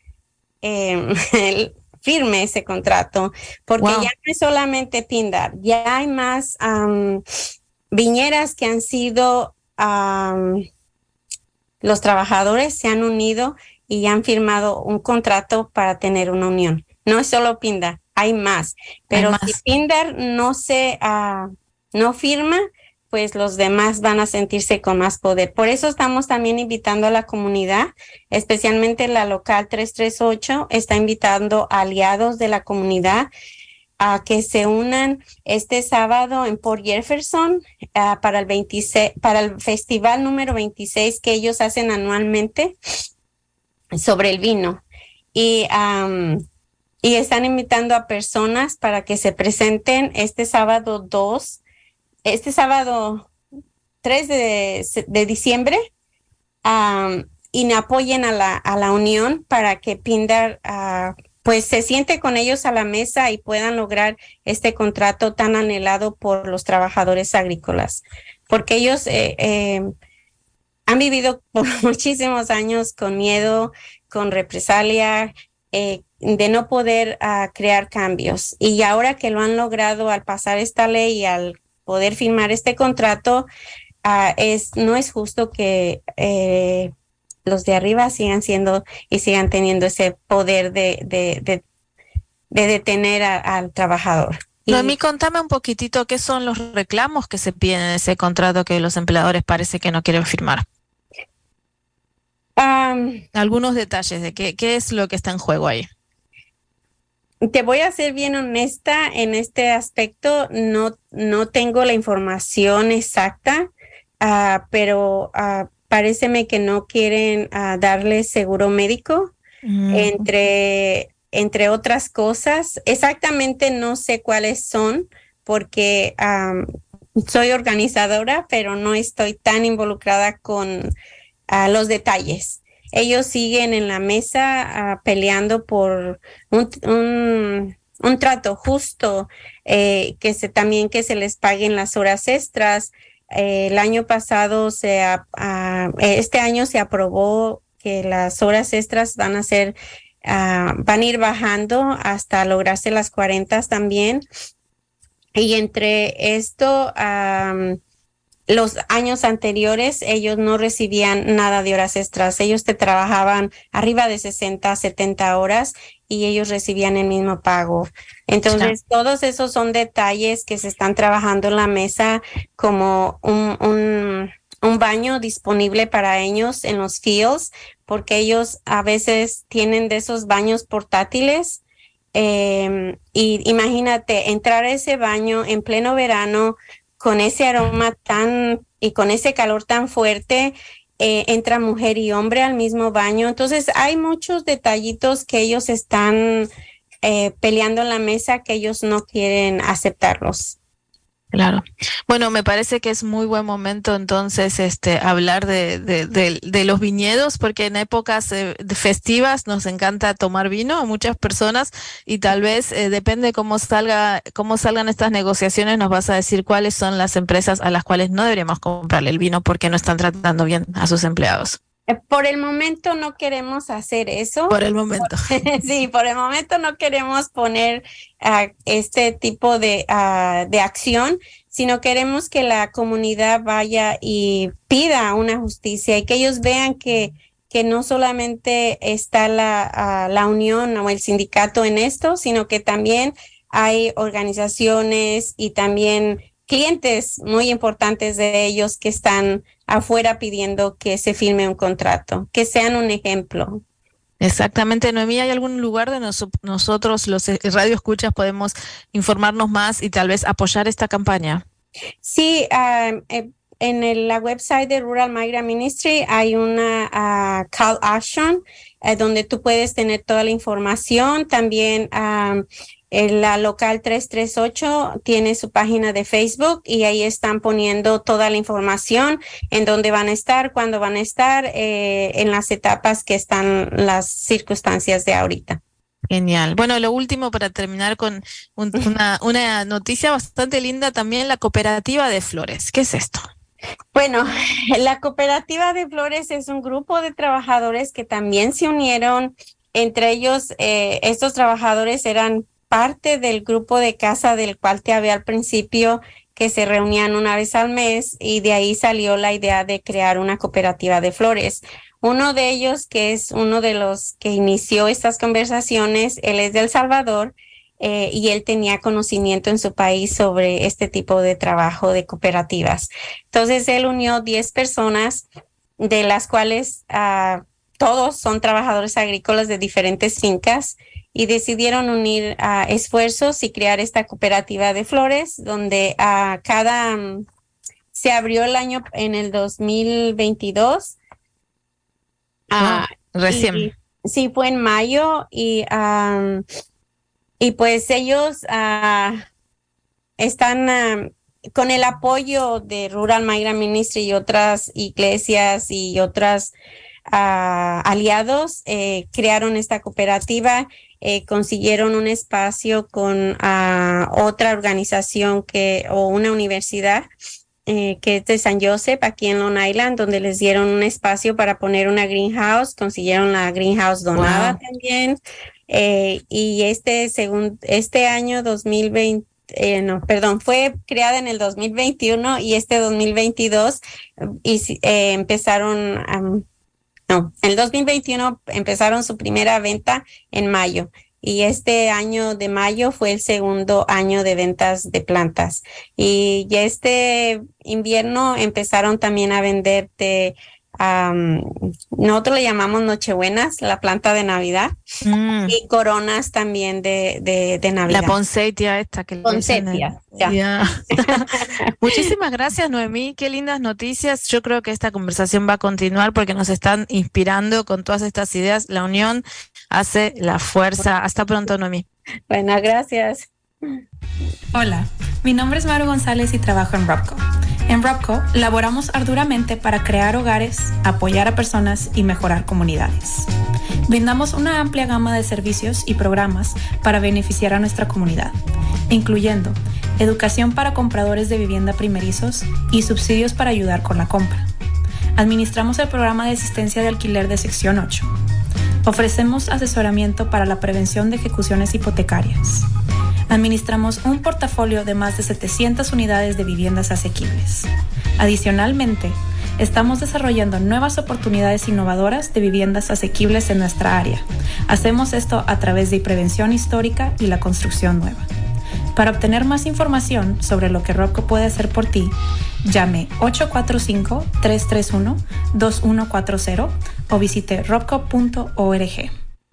eh, firme ese contrato, porque wow. ya no es solamente Pindar, ya hay más um, viñeras que han sido, um, los trabajadores se han unido y han firmado un contrato para tener una unión. No es solo Pindar, hay más, pero hay más. Si Pindar no se uh, no firma, pues los demás van a sentirse con más poder. Por eso estamos también invitando a la comunidad, especialmente la local tres tres ocho, está invitando a aliados de la comunidad a que se unan este sábado en Port Jefferson uh, para el veintiséis, para el festival número veintiséis que ellos hacen anualmente sobre el vino. Y um, y están invitando a personas para que se presenten este sábado dos, este sábado tres de, de diciembre um, y apoyen a la, a la unión para que Pindar uh, pues se siente con ellos a la mesa y puedan lograr este contrato tan anhelado por los trabajadores agrícolas. Porque ellos eh, eh, han vivido por muchísimos años con miedo, con represalia, eh, de no poder uh, crear cambios. Y ahora que lo han logrado al pasar esta ley y al poder firmar este contrato, uh, es no es justo que eh, los de arriba sigan siendo y sigan teniendo ese poder de, de, de, de detener a, al trabajador. Noemí, contame un poquitito qué son los reclamos que se piden en ese contrato que los empleadores parece que no quieren firmar. Um, Algunos detalles de qué, qué es lo que está en juego ahí. Te voy a ser bien honesta en este aspecto, no, no tengo la información exacta, uh, pero uh, paréceme que no quieren uh, darle seguro médico, mm. entre, entre otras cosas. Exactamente no sé cuáles son, porque um, soy organizadora, pero no estoy tan involucrada con uh, los detalles. Ellos siguen en la mesa uh, peleando por un, un, un trato justo, eh, que se también que se les paguen las horas extras. Eh, el año pasado, se, uh, este año se aprobó que las horas extras van a ser, uh, van a ir bajando hasta lograrse las cuarenta también. Y entre esto, um, los años anteriores, ellos no recibían nada de horas extras. Ellos te trabajaban arriba de sesenta, setenta horas y ellos recibían el mismo pago. Entonces, claro, todos esos son detalles que se están trabajando en la mesa, como un, un, un baño disponible para ellos en los fields, porque ellos a veces tienen de esos baños portátiles. Eh, y imagínate entrar a ese baño en pleno verano, con ese aroma tan y con ese calor tan fuerte, eh, entra mujer y hombre al mismo baño. Entonces hay muchos detallitos que ellos están eh, peleando en la mesa que ellos no quieren aceptarlos. Claro. Bueno, me parece que es muy buen momento entonces este hablar de, de, de, de los viñedos, porque en épocas eh, festivas nos encanta tomar vino a muchas personas y tal vez eh, depende cómo salga cómo salgan estas negociaciones, nos vas a decir cuáles son las empresas a las cuales no deberíamos comprarle el vino porque no están tratando bien a sus empleados. Por el momento no queremos hacer eso. Por el momento. Sí, por el momento no queremos poner uh, este tipo de, uh, de acción, sino queremos que la comunidad vaya y pida una justicia y que ellos vean que, que no solamente está la, uh, la unión o el sindicato en esto, sino que también hay organizaciones y también clientes muy importantes de ellos que están afuera pidiendo que se firme un contrato, que sean un ejemplo. Exactamente, Noemí, ¿hay algún lugar donde nos, nosotros, los radioescuchas, podemos informarnos más y tal vez apoyar esta campaña? Sí, uh, eh, en el, la website de Rural Migrant Ministry hay una uh, call action uh, donde tú puedes tener toda la información. También um, en la local tres tres ocho tiene su página de Facebook y ahí están poniendo toda la información en dónde van a estar, cuándo van a estar, eh, en las etapas que están las circunstancias de ahorita. Genial. Bueno, lo último para terminar con un, una, una noticia bastante linda también, la cooperativa de flores. ¿Qué es esto? Bueno, la cooperativa de flores es un grupo de trabajadores que también se unieron. Entre ellos, eh, estos trabajadores eran parte del grupo de casa del cual te hablé al principio, que se reunían una vez al mes, y de ahí salió la idea de crear una cooperativa de flores. Uno de ellos, que es uno de los que inició estas conversaciones, él es de El Salvador, eh, y él tenía conocimiento en su país sobre este tipo de trabajo de cooperativas. Entonces, él unió diez personas, de las cuales uh, todos son trabajadores agrícolas de diferentes fincas, y decidieron unir uh, esfuerzos y crear esta cooperativa de flores, donde uh, cada um, se abrió el año en el dos mil veintidós. Ah, uh, recién. Y, sí, fue en mayo y, um, y pues ellos uh, están uh, con el apoyo de Rural Migrant Ministry y otras iglesias y otras uh, aliados, eh, crearon esta cooperativa. Eh, consiguieron un espacio con uh, otra organización que o una universidad eh, que es de San Joseph aquí en Long Island, donde les dieron un espacio para poner una greenhouse. Consiguieron la greenhouse donada. Wow. También eh, y este según este año dos mil veinte eh, no perdón fue creada en el dos mil veintiuno, y este dos mil veintidós y eh, empezaron um, No, en el dos mil veintiuno empezaron su primera venta en mayo, y este año de mayo fue el segundo año de ventas de plantas. Y ya este invierno empezaron también a vender de, um, nosotros le llamamos Nochebuenas, la planta de Navidad, mm. y coronas también de, de, de Navidad. La poinsettia esta que Poinsettia, ya. Yeah. Muchísimas gracias, Noemí, qué lindas noticias. Yo creo que esta conversación va a continuar porque nos están inspirando con todas estas ideas. La unión hace la fuerza. Hasta pronto, Noemí. Bueno, gracias. Hola, mi nombre es Maru González y trabajo en Robco. En Robco laboramos arduamente para crear hogares, apoyar a personas y mejorar comunidades. Brindamos una amplia gama de servicios y programas para beneficiar a nuestra comunidad, incluyendo educación para compradores de vivienda primerizos y subsidios para ayudar con la compra. Administramos el programa de asistencia de alquiler de sección ocho. Ofrecemos asesoramiento para la prevención de ejecuciones hipotecarias. Administramos un portafolio de más de setecientas unidades de viviendas asequibles. Adicionalmente, estamos desarrollando nuevas oportunidades innovadoras de viviendas asequibles en nuestra área. Hacemos esto a través de prevención histórica y la construcción nueva. Para obtener más información sobre lo que Robco puede hacer por ti, llame ocho cuatro cinco, tres tres uno, dos uno cuatro cero o visite robco punto org.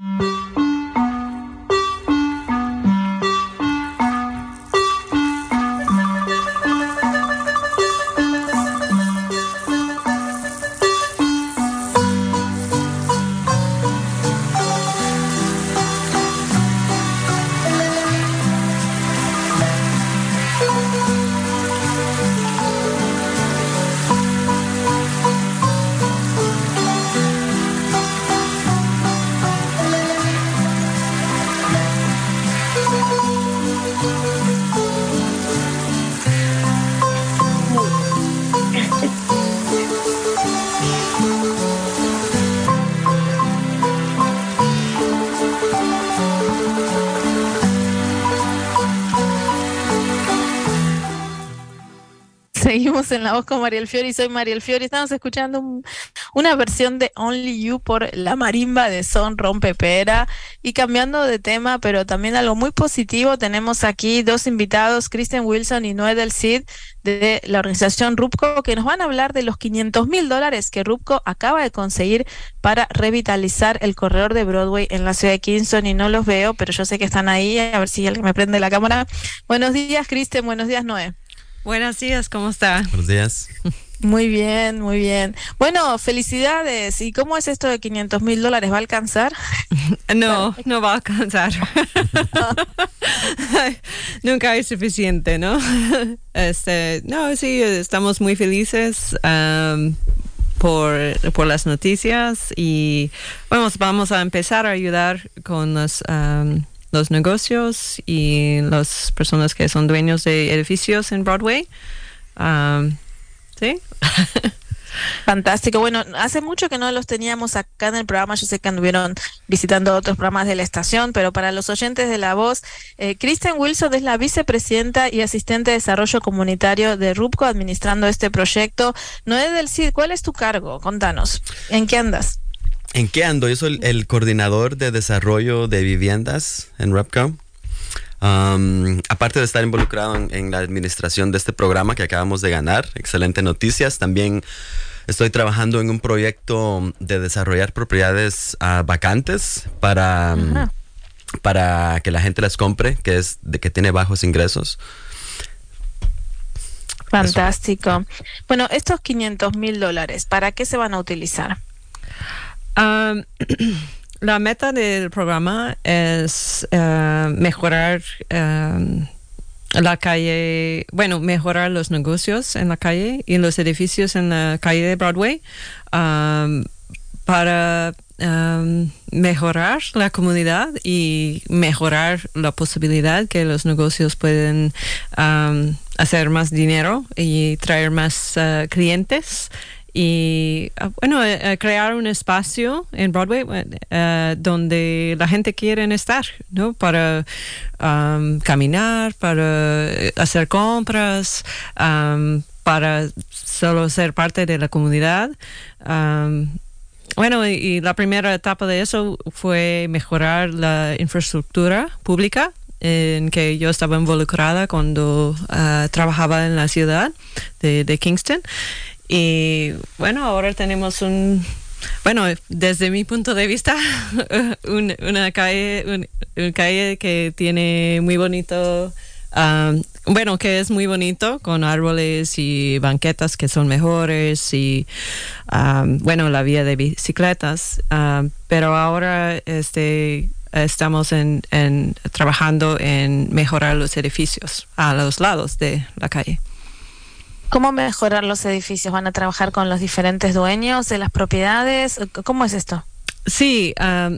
Seguimos en La Voz con Mariel Fiori, soy Mariel Fiori. Estamos escuchando un, una versión de Only You por La Marimba de Son Rompepera. Y cambiando de tema, pero también algo muy positivo, tenemos aquí dos invitados, Kristen Wilson y Noé del Cid, de la organización Rupco, que nos van a hablar de los quinientos mil dólares que Rupco acaba de conseguir para revitalizar el corredor de Broadway en la ciudad de Kingston. Y no los veo, pero yo sé que están ahí, a ver si alguien me prende la cámara. Buenos días, Kristen, buenos días, Noé. Buenos días, ¿cómo está? Buenos días. Muy bien, muy bien. Bueno, felicidades. ¿Y cómo es esto de quinientos mil dólares? ¿Va a alcanzar? No, no va a alcanzar. Nunca hay suficiente, ¿no? Este, no, sí, estamos muy felices um, por, por las noticias y vamos, vamos a empezar a ayudar con los, um, los negocios y las personas que son dueños de edificios en Broadway. Um, sí. Fantástico. Bueno, hace mucho que no los teníamos acá en el programa. Yo sé que anduvieron visitando otros programas de la estación, pero para los oyentes de La Voz, eh, Kristen Wilson es la vicepresidenta y asistente de desarrollo comunitario de RUPCO administrando este proyecto. Noé del Cid, ¿cuál es tu cargo? Contanos, ¿en qué andas? ¿En qué ando? Yo soy el, el coordinador de desarrollo de viviendas en RUPCO. Um, aparte de estar involucrado en, en la administración de este programa que acabamos de ganar, excelentes noticias, también estoy trabajando en un proyecto de desarrollar propiedades uh, vacantes para, um, para que la gente las compre, que es de que tiene bajos ingresos. Fantástico. Eso. Bueno, estos quinientos mil dólares, ¿para qué se van a utilizar? Um, La meta del programa es uh, mejorar uh, la calle, bueno, mejorar los negocios en la calle y los edificios en la calle de Broadway um, para um, mejorar la comunidad y mejorar la posibilidad que los negocios pueden um, hacer más dinero y traer más uh, clientes. Y bueno, uh, crear un espacio en Broadway uh, donde la gente quiere estar, ¿no? Para um, caminar, para hacer compras, um, para solo ser parte de la comunidad. Um, bueno, y, y la primera etapa de eso fue mejorar la infraestructura pública en que yo estaba involucrada cuando uh, trabajaba en la ciudad de, de Kingston. Y bueno, ahora tenemos un, bueno, desde mi punto de vista, un, una calle, un, una calle que tiene muy bonito, um, bueno, que es muy bonito, con árboles y banquetas que son mejores y, um, bueno, la vía de bicicletas. Um, pero ahora, este, estamos en, en trabajando en mejorar los edificios a los lados de la calle. ¿Cómo mejorar los edificios? ¿Van a trabajar con los diferentes dueños de las propiedades? ¿Cómo es esto? Sí, um,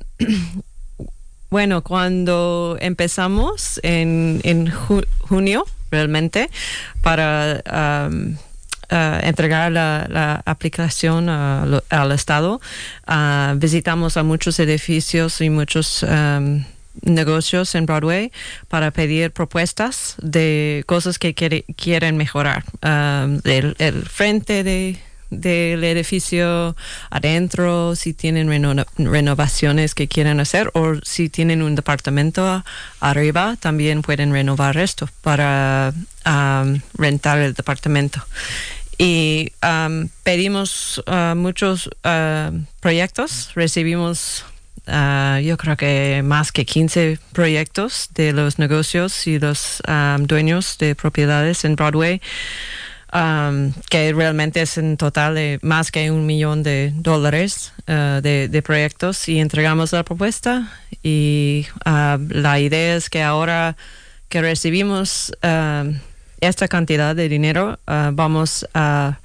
bueno, cuando empezamos en, en ju- junio, realmente, para um, uh, entregar la, la aplicación a lo, al Estado, uh, visitamos a muchos edificios y muchos Um, negocios en Broadway para pedir propuestas de cosas que quiere, quieren mejorar. Um, el, el frente de, del edificio, adentro, si tienen reno, renovaciones que quieren hacer, o si tienen un departamento arriba, también pueden renovar esto para um, rentar el departamento. Y um, pedimos uh, muchos uh, proyectos, recibimos Uh, yo creo que más que quince proyectos de los negocios y los um, dueños de propiedades en Broadway, um, que realmente es en total de más que un millón de dólares uh, de, de proyectos, y entregamos la propuesta. Y uh, la idea es que ahora que recibimos uh, esta cantidad de dinero, uh, vamos a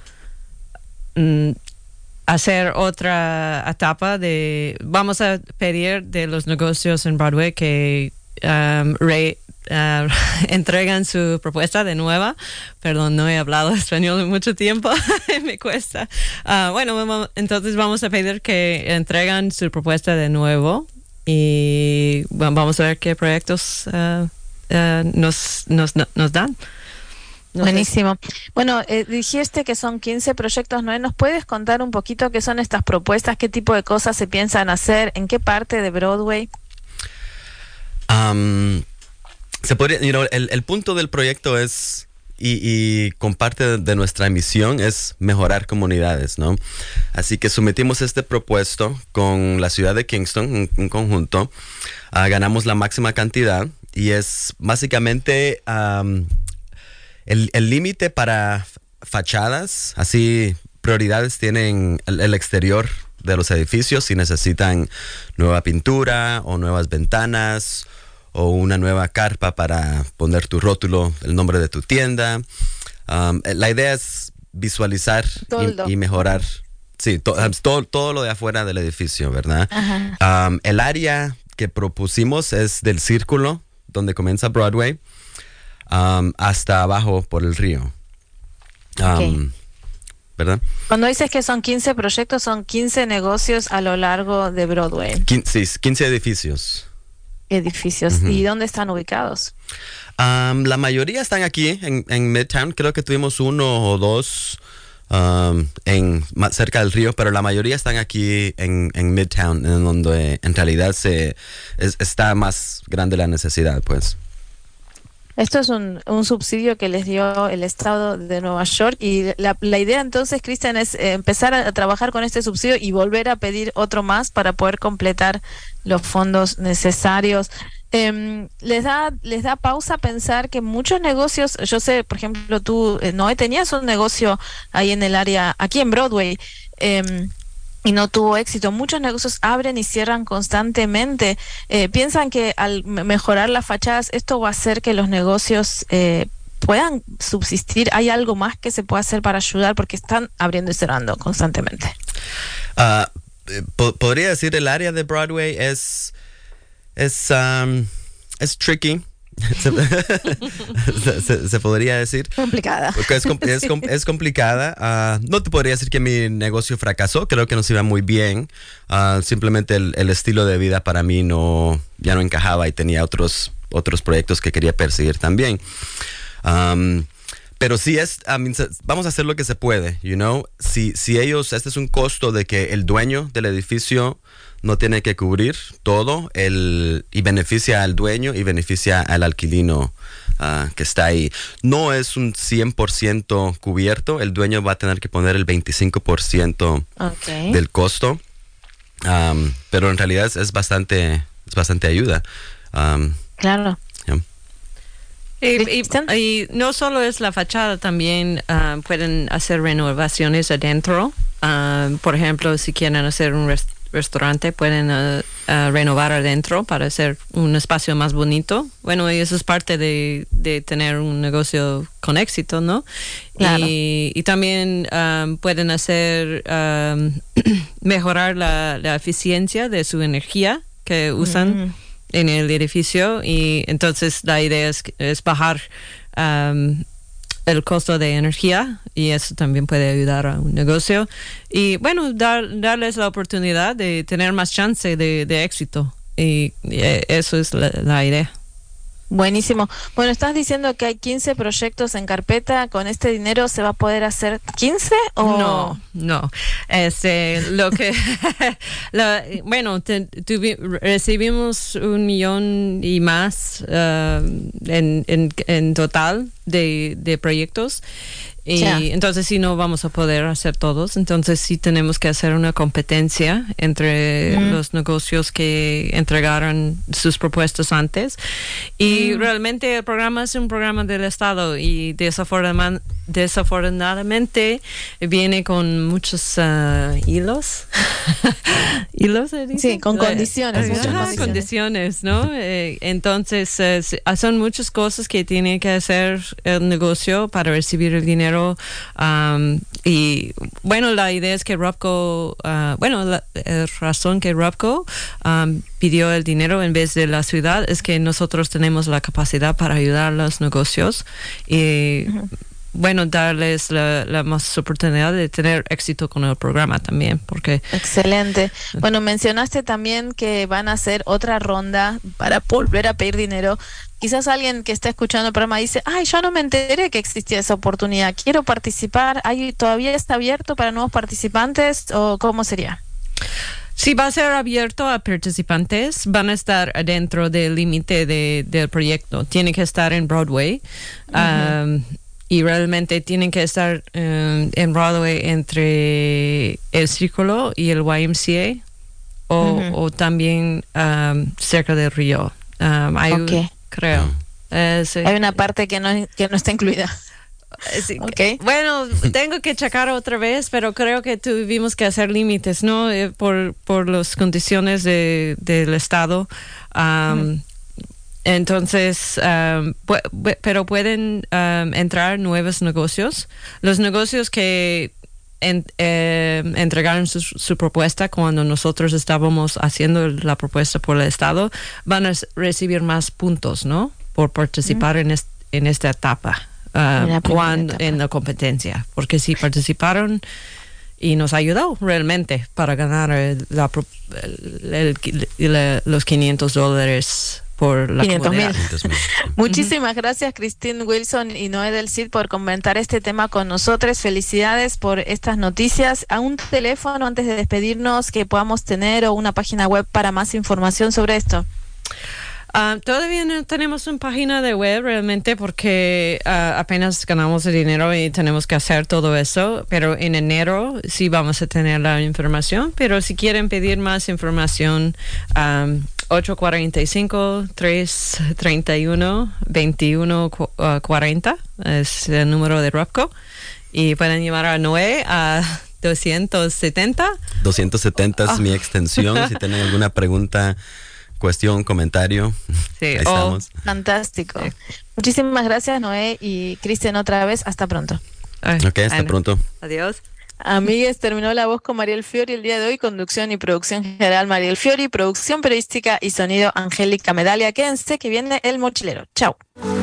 um, hacer otra etapa de, vamos a pedir de los negocios en Broadway que um, re, uh, entregan su propuesta de nueva. Perdón, no he hablado español en mucho tiempo, me cuesta. Uh, bueno, vamos, entonces vamos a pedir que entregan su propuesta de nuevo y bueno, vamos a ver qué proyectos uh, uh, nos, nos, nos dan. No Buenísimo. Sé. Bueno, eh, dijiste que son quince proyectos, ¿no? ¿Nos puedes contar un poquito qué son estas propuestas, qué tipo de cosas se piensan hacer, en qué parte de Broadway? Um, se podría, you know, el, el punto del proyecto es, y, y con parte de, de nuestra misión, es mejorar comunidades, ¿no? Así que sometimos este propuesto con la ciudad de Kingston, un, un conjunto, uh, ganamos la máxima cantidad y es básicamente Um, El límite para fachadas, así prioridades tienen el, el exterior de los edificios, si necesitan nueva pintura o nuevas ventanas o una nueva carpa para poner tu rótulo, el nombre de tu tienda. Um, la idea es visualizar y, y mejorar, sí, to, sí. Todo, todo lo de afuera del edificio, ¿verdad? Um, el área que propusimos es del círculo, donde comienza Broadway, um, hasta abajo por el río. Um, okay. ¿Verdad? Cuando dices que son quince proyectos, son quince negocios a lo largo de Broadway. Quin- sí, quince edificios. Edificios. Uh-huh. ¿Y dónde están ubicados? Um, la mayoría están aquí en, en Midtown. Creo que tuvimos uno o dos um, en, más cerca del río, pero la mayoría están aquí en, en Midtown, en donde en realidad se es, está más grande la necesidad, pues. Esto es un, un subsidio que les dio el estado de Nueva York y la, la idea entonces, Cristian, es eh, empezar a, a trabajar con este subsidio y volver a pedir otro más para poder completar los fondos necesarios. Eh, les da les da pausa pensar que muchos negocios, yo sé, por ejemplo, tú, eh, Noé, tenías un negocio ahí en el área, aquí en Broadway, eh, y no tuvo éxito. Muchos negocios abren y cierran constantemente. Eh, piensan que al mejorar las fachadas esto va a hacer que los negocios eh, puedan subsistir. ¿Hay algo más que se pueda hacer para ayudar? Porque están abriendo y cerrando constantemente. Uh, po- podría decir el área de Broadway es es um, es tricky. se, se, se podría decir complicada. Es, es, es complicada. Uh, no te podría decir que mi negocio fracasó. Creo que nos iba muy bien. Uh, simplemente el, el estilo de vida para mí no ya no encajaba y tenía otros otros proyectos que quería perseguir también. Um, pero sí es, I mean, vamos a hacer lo que se puede, you know. Si si ellos, este es un costo de que el dueño del edificio no tiene que cubrir todo el y beneficia al dueño y beneficia al alquilino uh, que está ahí. No es un cien por ciento cubierto, el dueño va a tener que poner el veinticinco por ciento okay. del costo, um, pero en realidad es, es bastante es bastante ayuda. Um, claro. Yeah. Y, y, y no solo es la fachada, también uh, pueden hacer renovaciones adentro. Uh, por ejemplo, si quieren hacer un restaurante, restaurante pueden uh, uh, renovar adentro para hacer un espacio más bonito. Bueno, y eso es parte de, de tener un negocio con éxito, ¿no? Claro. Y, y también um, pueden hacer um, mejorar la, la eficiencia de su energía que usan mm. en el edificio, y entonces la idea es, es bajar um, el costo de energía, y eso también puede ayudar a un negocio y bueno, dar, darles la oportunidad de tener más chance de, de éxito, y, y eso es la, la idea. Buenísimo. Bueno, estás diciendo que hay quince proyectos en carpeta. ¿Con este dinero se va a poder hacer quince o no? No, este, lo que lo, bueno, te, tuvi, recibimos un millón y más uh, en, en, en total de, de proyectos. Y yeah. entonces sí no vamos a poder hacer todos, entonces sí tenemos que hacer una competencia entre mm. los negocios que entregaron sus propuestas antes, y mm. realmente el programa es un programa del Estado, y desafortunadamente, desafortunadamente viene con muchos uh, hilos hilos se dice? Sí, con condiciones, uh, muchas uh, condiciones. condiciones, ¿no? eh, entonces eh, son muchas cosas que tiene que hacer el negocio para recibir el dinero. Um, y bueno, la idea es que Robco, uh, bueno, la, la razón que Robco um, pidió el dinero en vez de la ciudad es que nosotros tenemos la capacidad para ayudar a los negocios y uh-huh. bueno, darles la, la más oportunidad de tener éxito con el programa también, porque... Excelente. Bueno, mencionaste también que van a hacer otra ronda para volver a pedir dinero. Quizás alguien que está escuchando el programa dice, ay, yo no me enteré que existía esa oportunidad, quiero participar. ¿Hay, ¿Todavía está abierto para nuevos participantes o cómo sería? Sí, va a ser abierto a participantes, van a estar adentro del límite de, del proyecto, tiene que estar en Broadway. Uh-huh. um, Y realmente tienen que estar um, en Broadway entre el Círculo y el Y M C A, o, uh-huh. o también um, cerca del río. Um, hay, okay. Creo. Eh, sí. Hay una parte que no, que no está incluida. Sí, okay. Bueno, tengo que checar otra vez, pero creo que tuvimos que hacer límites, ¿no? Eh, por, por las condiciones de, del Estado. Um, mm. Entonces, um, pu- pu- pero pueden um, entrar nuevos negocios. Los negocios que en, eh, entregaron su, su propuesta cuando nosotros estábamos haciendo la propuesta por el Estado van a recibir más puntos, ¿no? Por participar mm. en, est- en esta etapa, uh, en, cuando, etapa. en la competencia. Porque si participaron y nos ayudó realmente para ganar el, la, el, el, el, los quinientos dólares por la quinientos mil. Muchísimas gracias, Christine Wilson y Noé del Cid, por comentar este tema con nosotros. Felicidades por estas noticias. A un teléfono antes de despedirnos que podamos tener o una página web para más información sobre esto. Uh, todavía no tenemos una página de web realmente porque uh, apenas ganamos el dinero y tenemos que hacer todo eso, pero en enero sí vamos a tener la información. Pero si quieren pedir más información, um, ocho cuatro cinco, tres tres uno, dos uno cuatro cero es el número de Rupco, y pueden llamar a Noé a doscientos setenta. doscientos setenta es oh. mi extensión. Si tienen alguna pregunta, cuestión, comentario, sí, ahí oh, estamos. Fantástico. Sí. Muchísimas gracias, Noé y Cristian, otra vez. Hasta pronto. Ok, hasta Ana. pronto. Adiós. Amigues, terminó La Voz con Mariel Fiori el día de hoy. Conducción y producción general Mariel Fiori, producción periodística y sonido Angélica Medalia. Quédense que viene El Mochilero. Chao.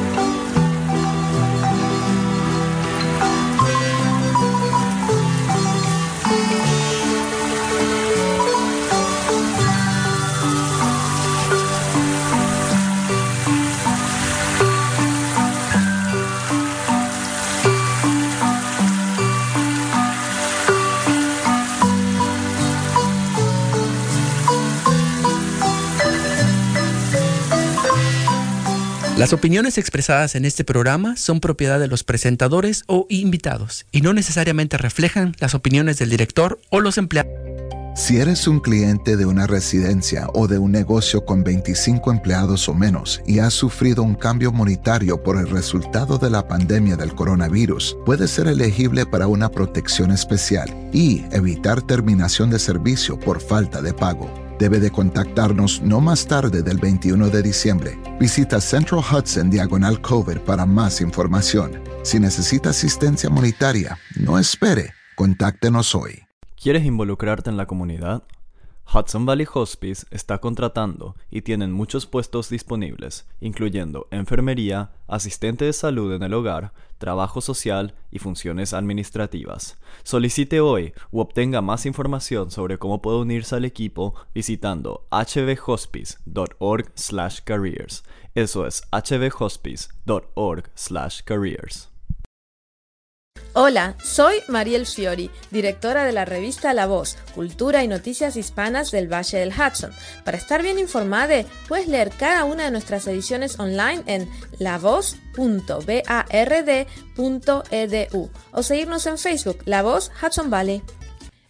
Las opiniones expresadas en este programa son propiedad de los presentadores o invitados y no necesariamente reflejan las opiniones del director o los empleados. Si eres un cliente de una residencia o de un negocio con veinticinco empleados o menos y has sufrido un cambio monetario por el resultado de la pandemia del coronavirus, puedes ser elegible para una protección especial y evitar terminación de servicio por falta de pago. Debe de contactarnos no más tarde del veintiuno de diciembre. Visita Central Hudson Diagonal COVID para más información. Si necesita asistencia monetaria, no espere. Contáctenos hoy. ¿Quieres involucrarte en la comunidad? Hudson Valley Hospice está contratando y tienen muchos puestos disponibles, incluyendo enfermería, asistente de salud en el hogar, trabajo social y funciones administrativas. Solicite hoy o obtenga más información sobre cómo puede unirse al equipo visitando h v hospice punto org slash careers. Eso es h v hospice punto org slash careers. Hola, soy Mariel Fiori, directora de la revista La Voz, Cultura y Noticias Hispanas del Valle del Hudson. Para estar bien informada, puedes leer cada una de nuestras ediciones online en la voz punto bard punto e d u o seguirnos en Facebook, La Voz Hudson Valley.